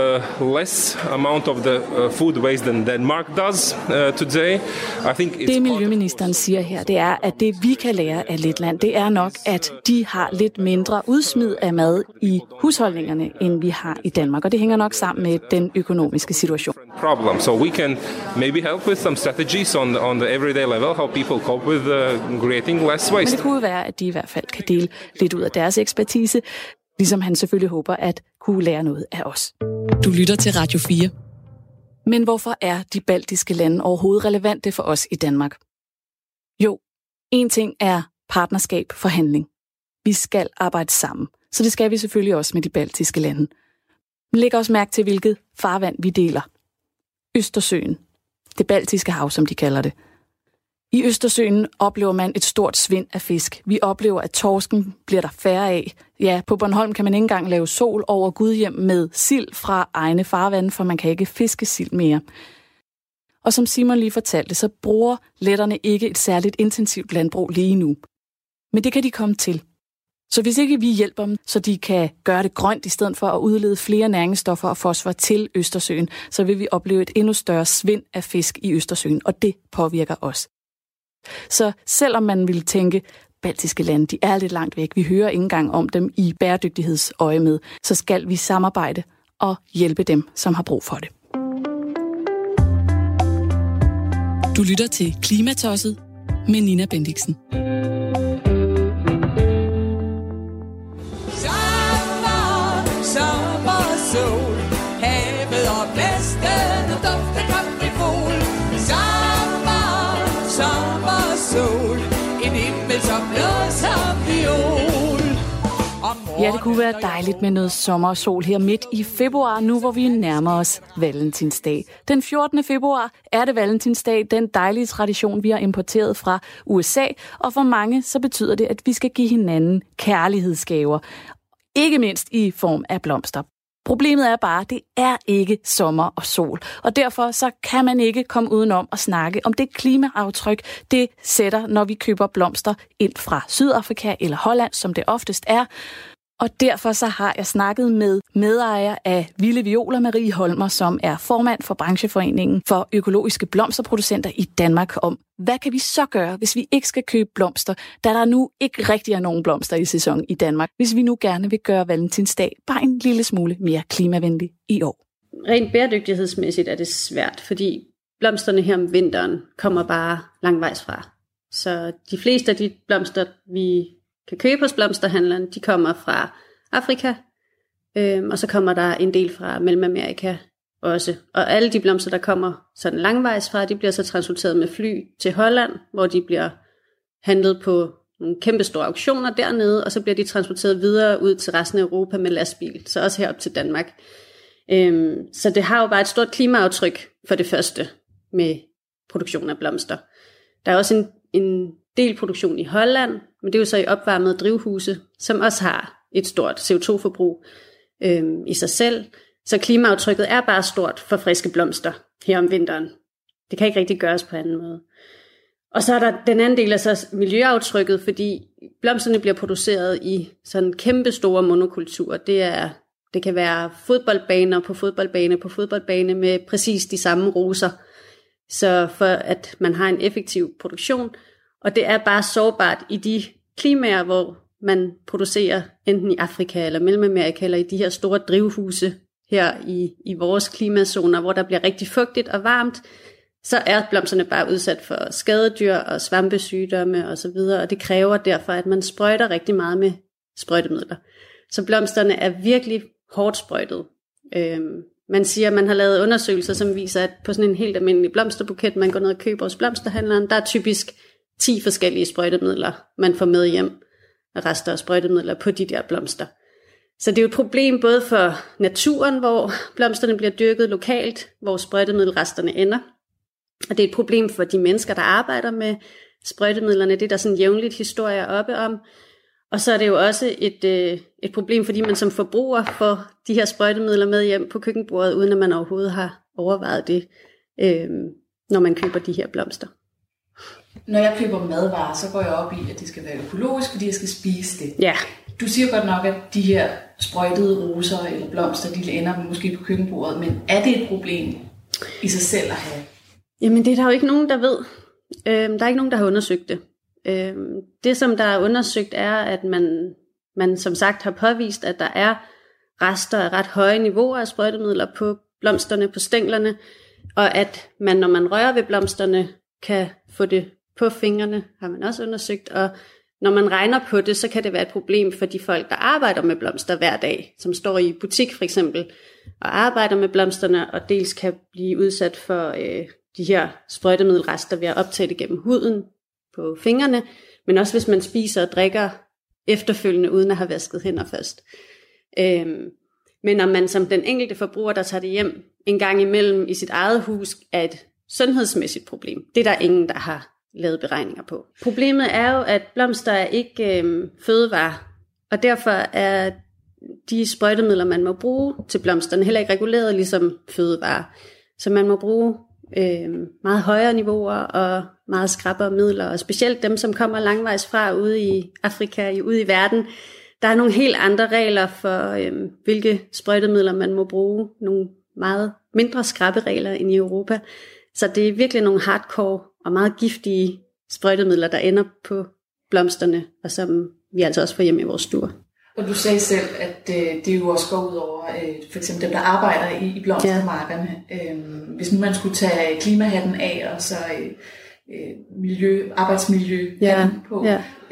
less amount of the food waste than Denmark does today. I think it's det miljøministeren siger her, det er, at det vi kan lære af Letland, det er nok, at de har lidt mindre udsmid af mad i husholdningerne, end vi har i Danmark. Og det hænger nok sammen med den økonomiske situation. Problem. So we can maybe help with some strategies on the everyday level, how people cope with creating less waste. Men det kunne være, at de i hvert fald kan dele lidt ud af deres ekspertise, ligesom han selvfølgelig håber at kunne lære noget af os. Du lytter til Radio 4. Men hvorfor er de baltiske lande overhovedet relevante for os i Danmark? Jo, en ting er partnerskab for handling. Vi skal arbejde sammen, så det skal vi selvfølgelig også med de baltiske lande. Men læg også mærke til, hvilket farvand vi deler. Østersøen. Det baltiske hav, som de kalder det. I Østersøen oplever man et stort svind af fisk. Vi oplever, at torsken bliver der færre af. Ja, på Bornholm kan man ikke engang lave sol over Gudhjem med sild fra egne farvande, for man kan ikke fiske sild mere. Og som Simon lige fortalte, så bruger letterne ikke et særligt intensivt landbrug lige nu. Men det kan de komme til. Så hvis ikke vi hjælper dem, så de kan gøre det grønt i stedet for at udlede flere næringsstoffer og fosfor til Østersøen, så vil vi opleve et endnu større svind af fisk i Østersøen, og det påvirker os. Så selvom man ville tænke, baltiske lande, de er lidt langt væk, vi hører ikke engang om dem i bæredygtighedsøje med, så skal vi samarbejde og hjælpe dem, som har brug for det. Du lytter til Klimatosset med Nina Bendiksen. Sommer, sol, havet og blæsten og dufte kaprifol. Sommer, sol, en himmel som blå som viol. Ja, det kunne være dejligt med noget sommer og sol her midt i februar, nu hvor vi nærmer os Valentinsdag. Den 14. februar er det Valentinsdag, den dejlige tradition, vi har importeret fra USA, og for mange så betyder det, at vi skal give hinanden kærlighedsgaver. Ikke mindst i form af blomster. Problemet er bare, at det er ikke sommer og sol, og derfor så kan man ikke komme udenom at snakke om det klimaaftryk, det sætter, når vi køber blomster ind fra Sydafrika eller Holland, som det oftest er. Og derfor så har jeg snakket med medejer af Vilde Violer, Marie Holmer, som er formand for brancheforeningen for økologiske blomsterproducenter i Danmark, om hvad kan vi så gøre, hvis vi ikke skal købe blomster, da der nu ikke rigtig er nogen blomster i sæson i Danmark, hvis vi nu gerne vil gøre Valentinsdag bare en lille smule mere klimavenlig i år. Rent bæredygtighedsmæssigt er det svært, fordi blomsterne her om vinteren kommer bare langvejs fra. Så de fleste af de blomster, vi kan købe hos blomsterhandleren, de kommer fra Afrika, Og så kommer der en del fra Mellemamerika også. Og alle de blomster, der kommer sådan langvejs fra, de bliver så transporteret med fly til Holland, hvor de bliver handlet på nogle kæmpe store auktioner dernede, og så bliver de transporteret videre ud til resten af Europa med lastbil, så også herop til Danmark. Så det har jo bare et stort klimaaftryk for det første med produktion af blomster. Der er også en del produktion i Holland, men det er jo så i opvarmede drivhuse, som også har et stort CO2-forbrug i sig selv. Så klimaaftrykket er bare stort for friske blomster her om vinteren. Det kan ikke rigtig gøres på anden måde. Og så er der den anden del af så miljøaftrykket, fordi blomsterne bliver produceret i sådan kæmpe store monokulturer. Det kan være fodboldbaner på fodboldbane på fodboldbane med præcis de samme roser, så for at man har en effektiv produktion. Og det er bare sårbart i de klimaer, hvor man producerer enten i Afrika eller Mellemamerika, eller i de her store drivhuse her i vores klimazoner, hvor der bliver rigtig fugtigt og varmt, så er blomsterne bare udsat for skadedyr og svampesygdomme osv., og det kræver derfor, at man sprøjter rigtig meget med sprøjtemidler. Så blomsterne er virkelig hårdt sprøjtet. Man siger, at man har lavet undersøgelser, som viser, at på sådan en helt almindelig blomsterbuket, man går ned og køber hos blomsterhandleren, der er typisk 10 forskellige sprøjtemidler, man får med hjem, rester af sprøjtemidler på de der blomster. Så det er jo et problem både for naturen, hvor blomsterne bliver dyrket lokalt, hvor sprøjtemiddelresterne ender. Og det er et problem for de mennesker, der arbejder med sprøjtemidlerne. Det er der sådan jævnligt historier oppe om. Og så er det jo også et problem, fordi man som forbruger får de her sprøjtemidler med hjem på køkkenbordet, uden at man overhovedet har overvejet det, når man køber de her blomster. Når jeg køber madvarer, så går jeg op i, at det skal være økologisk, fordi jeg skal spise det. Ja. Du siger godt nok, at de her sprøjtede roser eller blomster, de ender måske på køkkenbordet, men er det et problem i sig selv at have? Jamen det er der jo ikke nogen, der ved. Der er ikke nogen, der har undersøgt det. Det, som der er undersøgt, er, at man som sagt har påvist, at der er rester af ret høje niveauer af sprøjtemidler på blomsterne, på stænglerne, og at man, når man rører ved blomsterne, kan få det på fingrene, har man også undersøgt, og når man regner på det, så kan det være et problem for de folk, der arbejder med blomster hver dag, som står i butik for eksempel, og arbejder med blomsterne, og dels kan blive udsat for de her sprøjtemiddelrester ved at optage det gennem huden på fingrene, men også hvis man spiser og drikker efterfølgende, uden at have vasket hænder først. Men når man som den enkelte forbruger, der tager det hjem en gang imellem i sit eget hus, er et sundhedsmæssigt problem. Det er der ingen, der har lavet beregninger på. Problemet er jo, at blomster er ikke fødevarer, og derfor er de sprøjtemidler, man må bruge til blomsterne, heller ikke reguleret ligesom fødevarer. Så man må bruge meget højere niveauer og meget skrappere midler, og specielt dem, som kommer langvejs fra ude i Afrika, ude i verden. Der er nogle helt andre regler for, hvilke sprøjtemidler man må bruge. Nogle meget mindre skrappe regler end i Europa. Så det er virkelig nogle hardcore og meget giftige sprøjtemidler, der ender på blomsterne, og som vi altså også får hjem i vores stuer. Og du sagde selv, at det jo også går ud over for eksempel dem, der arbejder i blomstermarkerne. Hvis nu man skulle tage klimahatten af, og så arbejdsmiljøhatten på,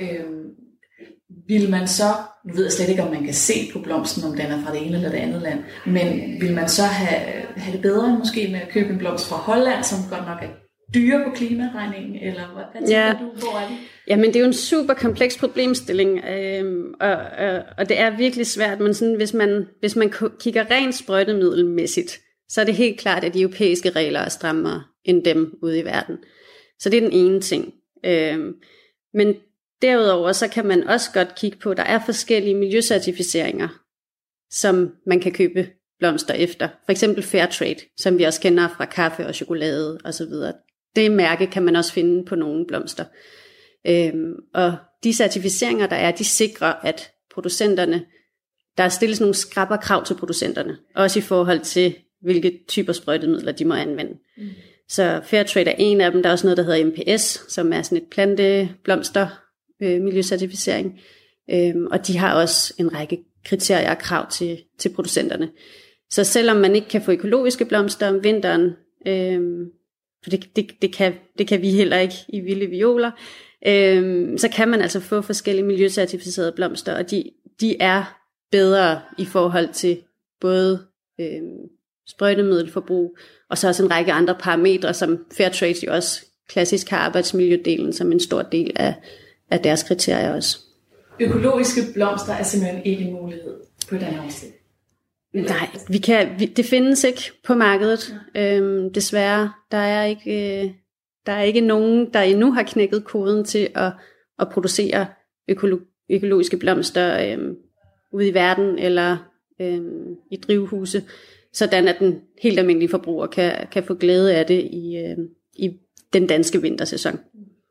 vil man så, nu ved jeg slet ikke, om man kan se på blomsten, om den er fra det ene eller det andet land, men vil man så have det bedre måske med at købe en blomst fra Holland, som godt nok er dyre på klimaregningen, eller hvad tænker du, hvor er det? Jamen det er jo en super kompleks problemstilling, og det er virkelig svært, men sådan, hvis man kigger rent sprøjtemiddelmæssigt, så er det helt klart, at de europæiske regler er strammere end dem ude i verden. Så det er den ene ting. Men derudover så kan man også godt kigge på, at der er forskellige miljøcertificeringer, som man kan købe blomster efter. For eksempel Fairtrade, som vi også kender fra kaffe og chokolade osv. Det mærke kan man også finde på nogle blomster. Og de certificeringer, der er, de sikrer, at producenterne, der stilles nogle skrappere krav til producenterne, også i forhold til, hvilke typer sprøjtemidler de må anvende. Så Fairtrade er en af dem. Der er også noget, der hedder MPS, som er sådan et planteblomster miljøcertificering. Og de har også en række kriterier og krav til producenterne. Så selvom man ikke kan få økologiske blomster om vinteren, for det kan vi heller ikke i Vilde Violer, så kan man altså få forskellige miljøcertificerede blomster, og de er bedre i forhold til både sprøjtemiddelforbrug, og så også en række andre parametre, som Fairtrade jo også klassisk har arbejdsmiljødelen som en stor del af deres kriterier også. Økologiske blomster er simpelthen ikke en mulighed på den her årsag. Nej, det findes ikke på markedet. Desværre, der er ikke nogen, der endnu har knækket koden til at producere økologiske blomster ude i verden eller i drivhuse, sådan at den helt almindelige forbruger kan få glæde af det i den danske vintersæson.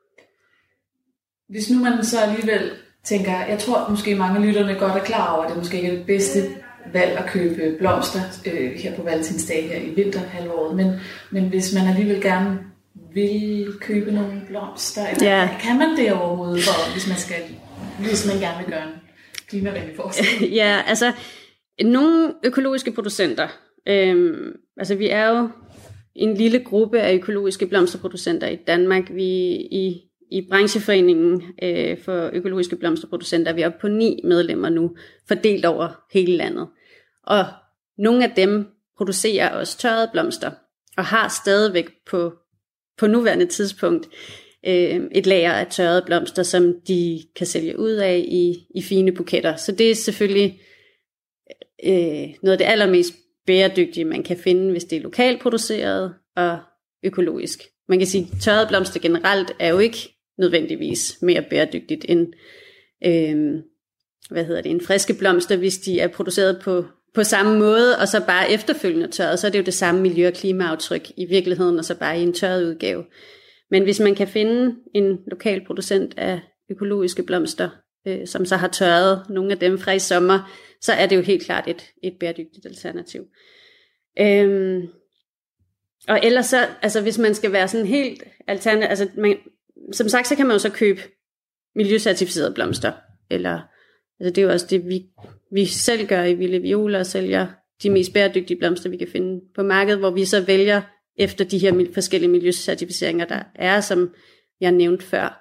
Hvis nu man så alligevel tænker, jeg tror måske mange lytterne godt er klar over, at det måske ikke er det bedste valg at købe blomster her på Valentinsdag her i vinterhalvåret, men hvis man alligevel gerne vil købe nogle blomster, eller kan man det overhovedet, hvis man gerne vil gøre en klimavenlig forskel? Ja, altså nogle økologiske producenter, altså vi er jo en lille gruppe af økologiske blomsterproducenter i Danmark. Vi i brancheforeningen for økologiske blomsterproducenter, vi er oppe på 9 medlemmer nu, fordelt over hele landet. Og nogle af dem producerer også tørrede blomster, og har stadigvæk på nuværende tidspunkt et lager af tørrede blomster, som de kan sælge ud af i fine buketter. Så det er selvfølgelig noget af det allermest bæredygtige, man kan finde, hvis det er lokalt produceret og økologisk. Man kan sige, at tørrede blomster generelt er jo ikke nødvendigvis mere bæredygtigt end en friske blomster, hvis de er produceret på samme måde, og så bare efterfølgende tørret, så er det jo det samme miljø- og klimaaftryk i virkeligheden, og så bare i en tørret udgave. Men hvis man kan finde en lokal producent af økologiske blomster, som så har tørret nogle af dem fra i sommer, så er det jo helt klart et bæredygtigt alternativ. Og ellers så, altså hvis man skal være sådan helt alternativ, altså som sagt, så kan man jo så købe miljøcertificerede blomster, eller altså det er jo også det, vi selv gør i Vilde Violer, og sælger de mest bæredygtige blomster, vi kan finde på markedet, hvor vi så vælger efter de her forskellige miljøcertificeringer, der er, som jeg nævnte før.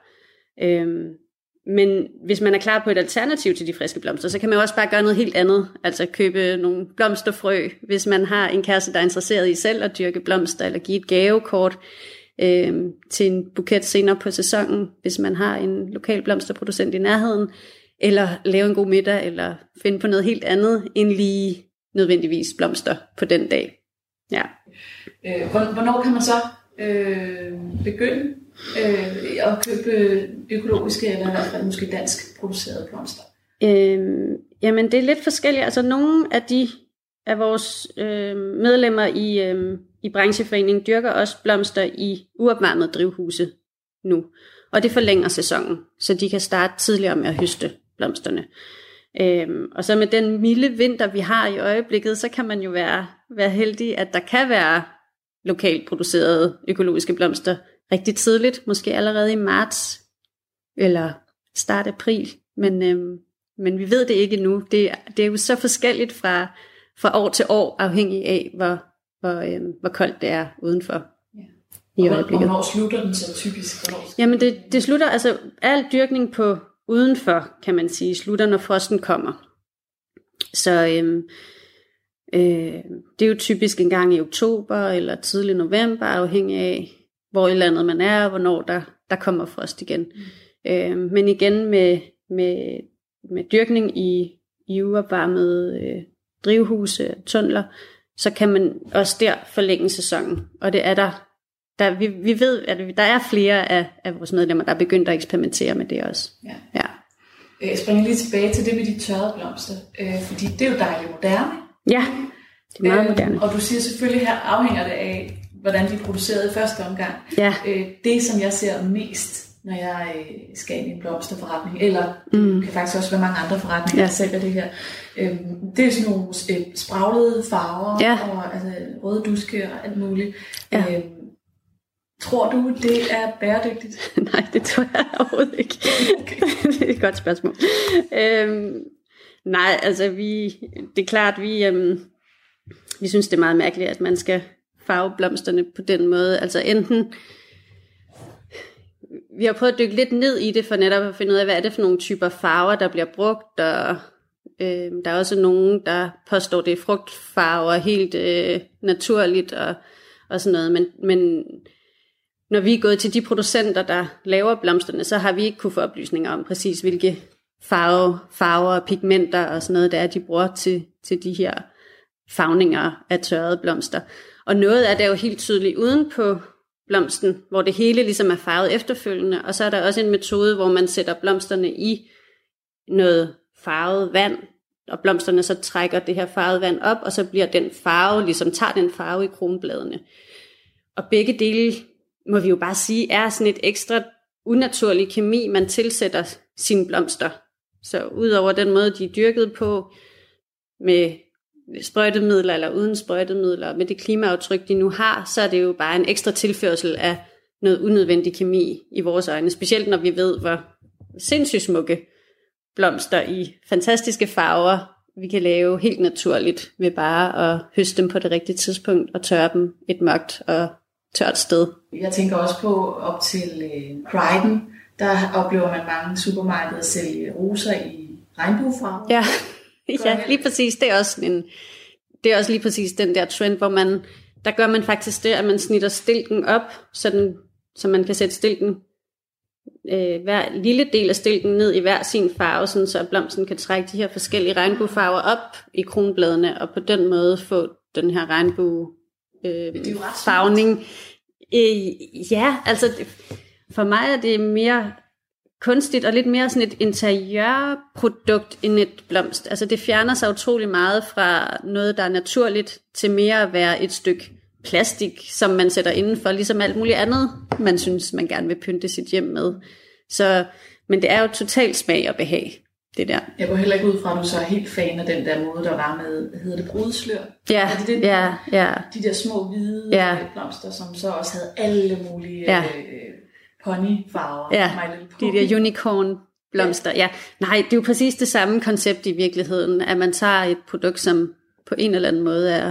Men hvis man er klar på et alternativ til de friske blomster, så kan man jo også bare gøre noget helt andet. Altså købe nogle blomsterfrø, hvis man har en kæreste, der er interesseret i selv at dyrke blomster, eller give et gavekort til en buket senere på sæsonen, hvis man har en lokal blomsterproducent i nærheden, eller lave en god middag, eller finde på noget helt andet, end lige nødvendigvis blomster på den dag. Ja. Hvornår kan man så begynde at købe økologiske, eller i hvert fald måske dansk producerede blomster? Jamen det er lidt forskelligt. Altså nogle af vores medlemmer i brancheforeningen dyrker også blomster i uopvarmede drivhuse nu. Og det forlænger sæsonen, så de kan starte tidligere med at høste blomsterne. Og så med den milde vinter, vi har i øjeblikket, så kan man jo være heldig, at der kan være lokalt producerede økologiske blomster rigtig tidligt, måske allerede i marts eller start april. Men vi ved det ikke endnu. Det er jo så forskelligt fra år til år, afhængig af, hvor koldt det er udenfor. Ja. Og hvornår slutter den så typisk? Jamen det slutter, altså al dyrkning på udenfor, kan man sige, slutter, når frosten kommer. Så det er jo typisk en gang i oktober eller tidlig november, afhængig af, hvor i landet man er, og hvornår der kommer frost igen. Men igen med dyrkning i uopvarmede drivhuse, tunneler, så kan man også der forlænge sæsonen. Og det er vi ved, at der er flere af vores medlemmer, der er begyndt at eksperimentere med det også. Ja. Jeg springer lige tilbage til det med de tørrede blomster, fordi det er jo dejligt moderne. Ja, det er meget moderne. Og du siger selvfølgelig, her afhænger det af, hvordan de er produceret i første omgang. Ja. Det, som jeg ser mest, når jeg skal ind i en blomsterforretning, eller kan faktisk også være mange andre forretninger, der sælger det her, det er sådan nogle spraglede farver, og altså, røde duske og alt muligt. Ja. Tror du, det er bæredygtigt? Nej, det tror jeg overhovedet ikke. Okay. Det er et godt spørgsmål. Nej, altså det er klart, vi synes, det er meget mærkeligt, at man skal farve blomsterne på den måde. Altså enten, vi har prøvet at dykke lidt ned i det, for netop at finde ud af, hvad er det for nogle typer farver, der bliver brugt, og Der er også nogen, der påstår, det er frugtfarver helt naturligt og sådan noget. Men når vi er gået til de producenter, der laver blomsterne, så har vi ikke kunne få oplysninger om præcis, hvilke farver og pigmenter og sådan noget, der er, de bruger til de her farvninger af tørrede blomster. Og noget af det er jo helt tydeligt uden på blomsten, hvor det hele ligesom er farvet efterfølgende, og så er der også en metode, hvor man sætter blomsterne i noget farvet vand, og blomsterne så trækker det her farvede vand op, og så bliver den farve, ligesom tager den farve i kronbladene. Og begge dele, må vi jo bare sige, er sådan et ekstra unaturlig kemi, man tilsætter sine blomster. Så udover den måde, de er dyrket på, med sprøjtemidler eller uden sprøjtemidler, med det klimaaftryk, de nu har, så er det jo bare en ekstra tilførsel af noget unødvendig kemi i vores øjne. Specielt når vi ved, hvor sindssygt smukke blomster i fantastiske farver vi kan lave helt naturligt ved bare at høste dem på det rigtige tidspunkt og tørre dem et mørkt og tørt sted. Jeg tænker også på op til Pride'en, der oplever man mange supermarkeder sælge roser i regnbuefarver. Ja. Ja, lige præcis. Det er også lige præcis den der trend, hvor der gør man faktisk det, at man snitter stilken op, så man kan sætte stilken, hver lille del af stilken ned i hver sin farve, sådan så blomsten kan trække de her forskellige regnbuefarver op i kronbladene, og på den måde få den her regnbue farvning. Ja, altså for mig er det mere kunstigt og lidt mere sådan et interiørprodukt end et blomst. Altså det fjerner sig utrolig meget fra noget, der er naturligt, til mere at være et stykke plastik, som man sætter indenfor, ligesom alt muligt andet, man synes, man gerne vil pynte sit hjem med. Men det er jo totalt smag og behag, det der. Jeg går heller ikke ud fra, at du så er helt fan af den der måde, der var med, hedder det brudslør? Ja, ja. De der små hvide blomster, som så også havde alle mulige ponyfarver. Ja, de der unicorn blomster. Ja. Nej, det er jo præcis det samme koncept i virkeligheden, at man tager et produkt, som på en eller anden måde er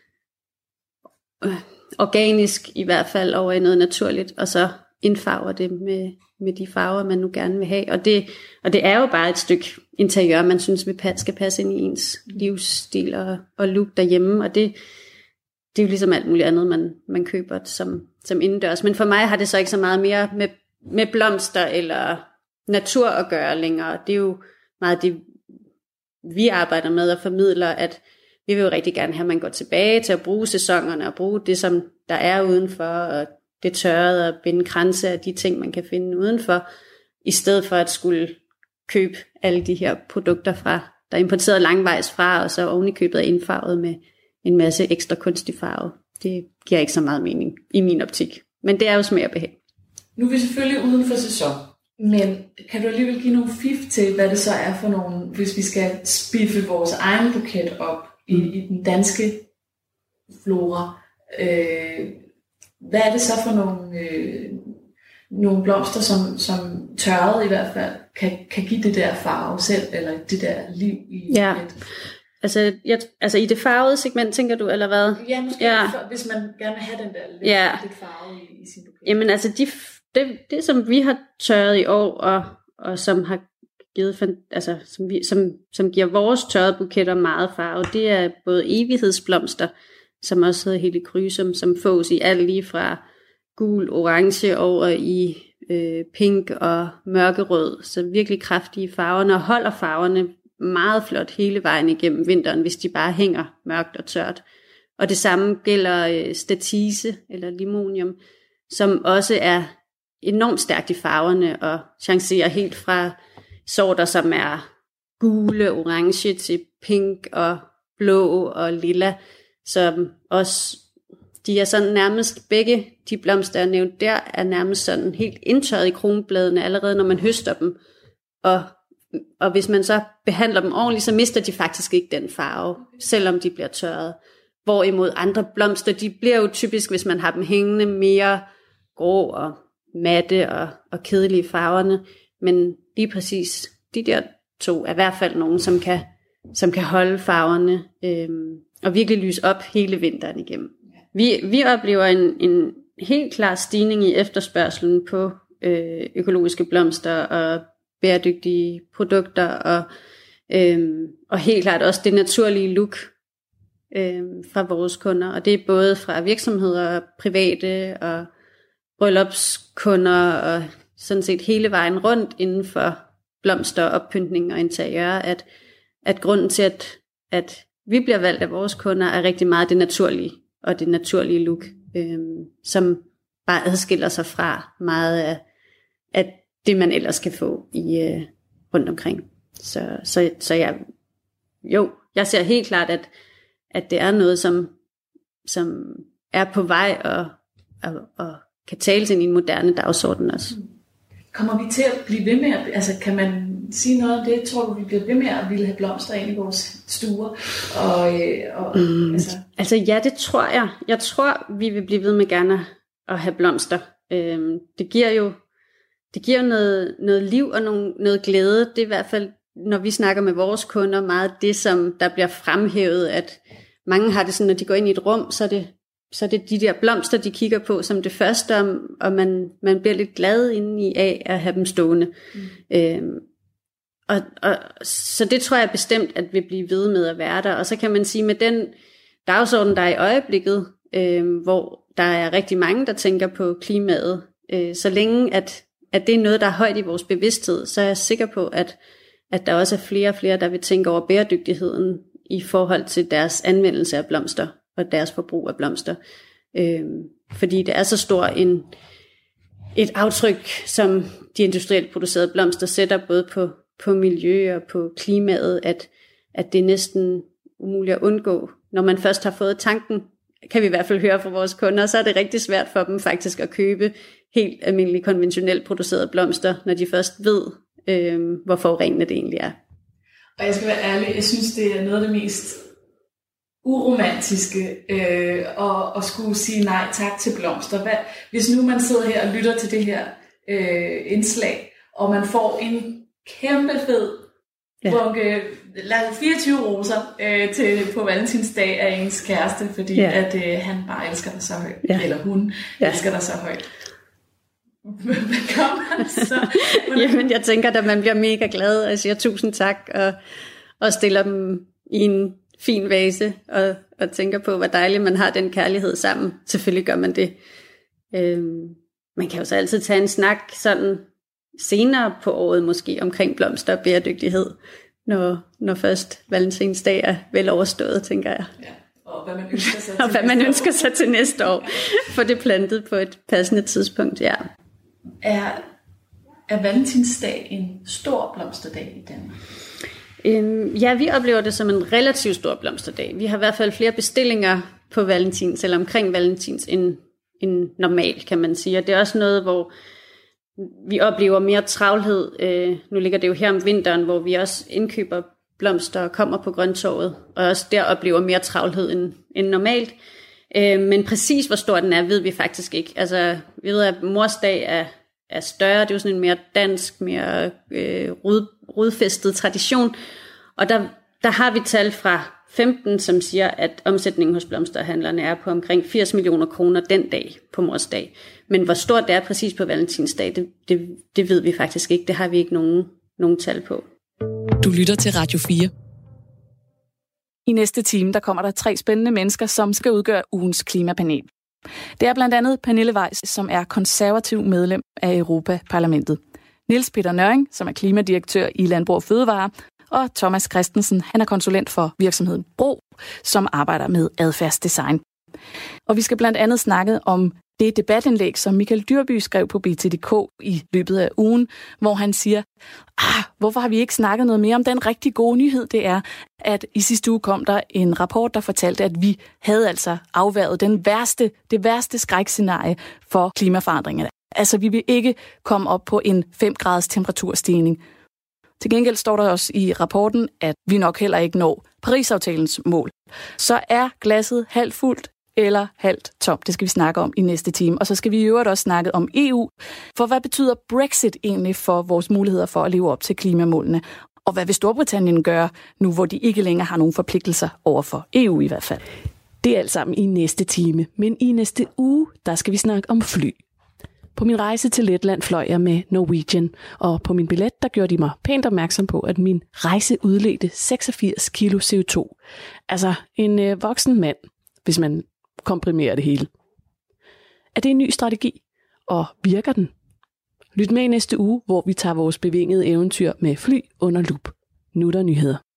organisk i hvert fald over i noget naturligt, og så indfarver det med de farver, man nu gerne vil have. Og det er jo bare et stykke interiør, man synes skal passe ind i ens livsstil og look derhjemme, og det er jo ligesom alt muligt andet, man køber som indendørs. Men for mig har det så ikke så meget mere med blomster eller natur at gøre længere. Det er jo meget det, vi arbejder med og formidler, at vi vil jo rigtig gerne have, at man går tilbage til at bruge sæsonerne og bruge det, som der er udenfor, og det tørrede og binde kranse af de ting, man kan finde udenfor, i stedet for at skulle købe alle de her produkter der er importeret langvejs fra, og så oven i købet er indfarvet med en masse ekstra kunstig farve. Det giver ikke så meget mening i min optik. Men det er jo smag og behag. Nu er vi selvfølgelig uden for sæson, men kan du alligevel give nogle fif til, hvad det så er for nogle, hvis vi skal spiffe vores egen buket op i den danske flora? Hvad er det så for nogle blomster, som tørret i hvert fald kan give det der farve selv, eller det der liv i et? Altså i det farvede segment, tænker du, eller hvad? Ja, måske, hvis man gerne vil have den der lidt farve i sin buket. Jamen altså, det som vi har tørret i år, og som har givet, altså som giver vores tørrede buketter meget farve, det er både evighedsblomster, som også hedder helichrysum, som fås i alt lige fra gul, orange over i pink og mørkerød, så virkelig kraftige farverne, og holder farverne meget flot hele vejen igennem vinteren, hvis de bare hænger mørkt og tørt. Og det samme gælder statise eller limonium, som også er enormt stærkt i farverne og chancerer helt fra sorter, som er gule, orange til pink og blå og lilla, som også, de er sådan nærmest begge de blomster, jeg nævnte der, er nærmest sådan helt indtørret i kronbladene allerede, når man høster dem. Og hvis man så behandler dem ordentligt, så mister de faktisk ikke den farve, selvom de bliver tørret. Hvorimod andre blomster, de bliver jo typisk, hvis man har dem hængende, mere grå og matte og kedelige farverne. Men lige præcis de der to er i hvert fald nogen, som kan holde farverne og virkelig lyse op hele vinteren igennem. Vi oplever en helt klar stigning i efterspørgselen på økologiske blomster og bæredygtige produkter, og Og helt klart også det naturlige look fra vores kunder, og det er både fra virksomheder, private og bryllupskunder, og sådan set hele vejen rundt inden for blomster, oppyntning og interiør, at grunden til, at vi bliver valgt af vores kunder, er rigtig meget det naturlige, og det naturlige look, som bare adskiller sig fra meget af det, man ellers kan få i rundt omkring. Så jeg ser helt klart, at det er noget, som er på vej og kan tales ind i en moderne dagsorden også. Kommer vi til at blive ved med, altså kan man sige noget om det? Tror du, vi bliver ved med at ville have blomster ind i vores stuer? Altså ja, det tror jeg. Jeg tror, vi vil blive ved med gerne at have blomster. Det giver jo noget liv og noget glæde. Det er i hvert fald, når vi snakker med vores kunder, meget det, som der bliver fremhævet, at mange har det sådan, når de går ind i et rum, så er det de der blomster, de kigger på som det første, og man bliver lidt glad indeni af at have dem stående. Så det tror jeg bestemt, at vil blive ved med at være der. Og så kan man sige, med den dagsorden, der er i øjeblikket, hvor der er rigtig mange, der tænker på klimaet, så længe at det er noget, der er højt i vores bevidsthed, så er jeg sikker på, at der også er flere og flere, der vil tænke over bæredygtigheden i forhold til deres anvendelse af blomster og deres forbrug af blomster. Fordi det er så stor et aftryk, som de industrielt producerede blomster sætter både på miljø og på klimaet, at det er næsten umuligt at undgå. Når man først har fået tanken, kan vi i hvert fald høre fra vores kunder, så er det rigtig svært for dem faktisk at købe helt almindelige konventionelt producerede blomster, når de først ved, hvor forurenende det egentlig er. Og jeg skal være ærlig, jeg synes, det er noget af det mest uromantiske at skulle sige nej tak til blomster. Hvis nu man sidder her og lytter til det her indslag, og man får en kæmpe fed bunke 24 roser på valentinsdag af ens kæreste, fordi at han bare elsker dig så højt, eller hun elsker dig så højt. Hvad gør man så? Jamen, jeg tænker, at man bliver mega glad og siger tusind tak, og stiller dem i en fin vase, og tænker på, hvor dejligt man har den kærlighed sammen. Selvfølgelig gør man det. Man kan jo så altid tage en snak sådan senere på året måske omkring blomster og bæredygtighed, når først valentinsdag er vel overstået, tænker jeg. Ja. Og hvad man ønsker sig til, hvad man ønsker sig til næste år. Få det plantet på et passende tidspunkt, ja. Er valentinsdag en stor blomsterdag i Danmark? Ja, vi oplever det som en relativt stor blomsterdag. Vi har i hvert fald flere bestillinger på valentins, eller omkring valentins, end normalt, kan man sige. Og det er også noget, hvor vi oplever mere travlhed. Nu ligger det jo her om vinteren, hvor vi også indkøber blomster og kommer på Grøntorvet, og også der oplever mere travlhed end normalt. Men præcis hvor stor den er, ved vi faktisk ikke. Altså, vi ved, at morsdag er større. Det er jo sådan en mere dansk, mere rodfæstet tradition. Og der har vi tal fra 15, som siger, at omsætningen hos blomsterhandlerne er på omkring 80 millioner kroner den dag på morsdag. Men hvor stort det er præcis på valentinsdag, det ved vi faktisk ikke. Det har vi ikke nogen tal på. Du lytter til Radio 4. I næste time, der kommer der 3 spændende mennesker, som skal udgøre ugens klimapanel. Det er blandt andet Pernille Weiss, som er konservativ medlem af Europa-parlamentet. Niels Peter Nøring, som er klimadirektør i Landbrug og Fødevare, og Thomas Christensen, han er konsulent for virksomheden Bro, som arbejder med adfærdsdesign. Og vi skal blandt andet snakke om det debatindlæg, som Michael Dyrby skrev på BT.dk i løbet af ugen, hvor han siger, hvorfor har vi ikke snakket noget mere om den rigtig gode nyhed, det er, at i sidste uge kom der en rapport, der fortalte, at vi havde altså afværget det værste skrækscenarie for klimaforandringerne. Altså, vi vil ikke komme op på en 5 graders temperaturstigning. Til gengæld står der også i rapporten, at vi nok heller ikke når Paris-aftalens mål. Så er glasset halvt fuldt eller halvt tomt. Det skal vi snakke om i næste time. Og så skal vi i øvrigt også snakke om EU. For hvad betyder Brexit egentlig for vores muligheder for at leve op til klimamålene? Og hvad vil Storbritannien gøre nu, hvor de ikke længere har nogen forpligtelser over for EU i hvert fald? Det er alt sammen i næste time. Men i næste uge, der skal vi snakke om fly. På min rejse til Letland fløj jeg med Norwegian, og på min billet der gjorde de mig pænt opmærksom på, at min rejse udledte 86 kilo CO2. Altså en voksen mand, hvis man komprimerer det hele. Er det en ny strategi? Og virker den? Lyt med i næste uge, hvor vi tager vores bevingede eventyr med fly under lup. Nu er der nyheder.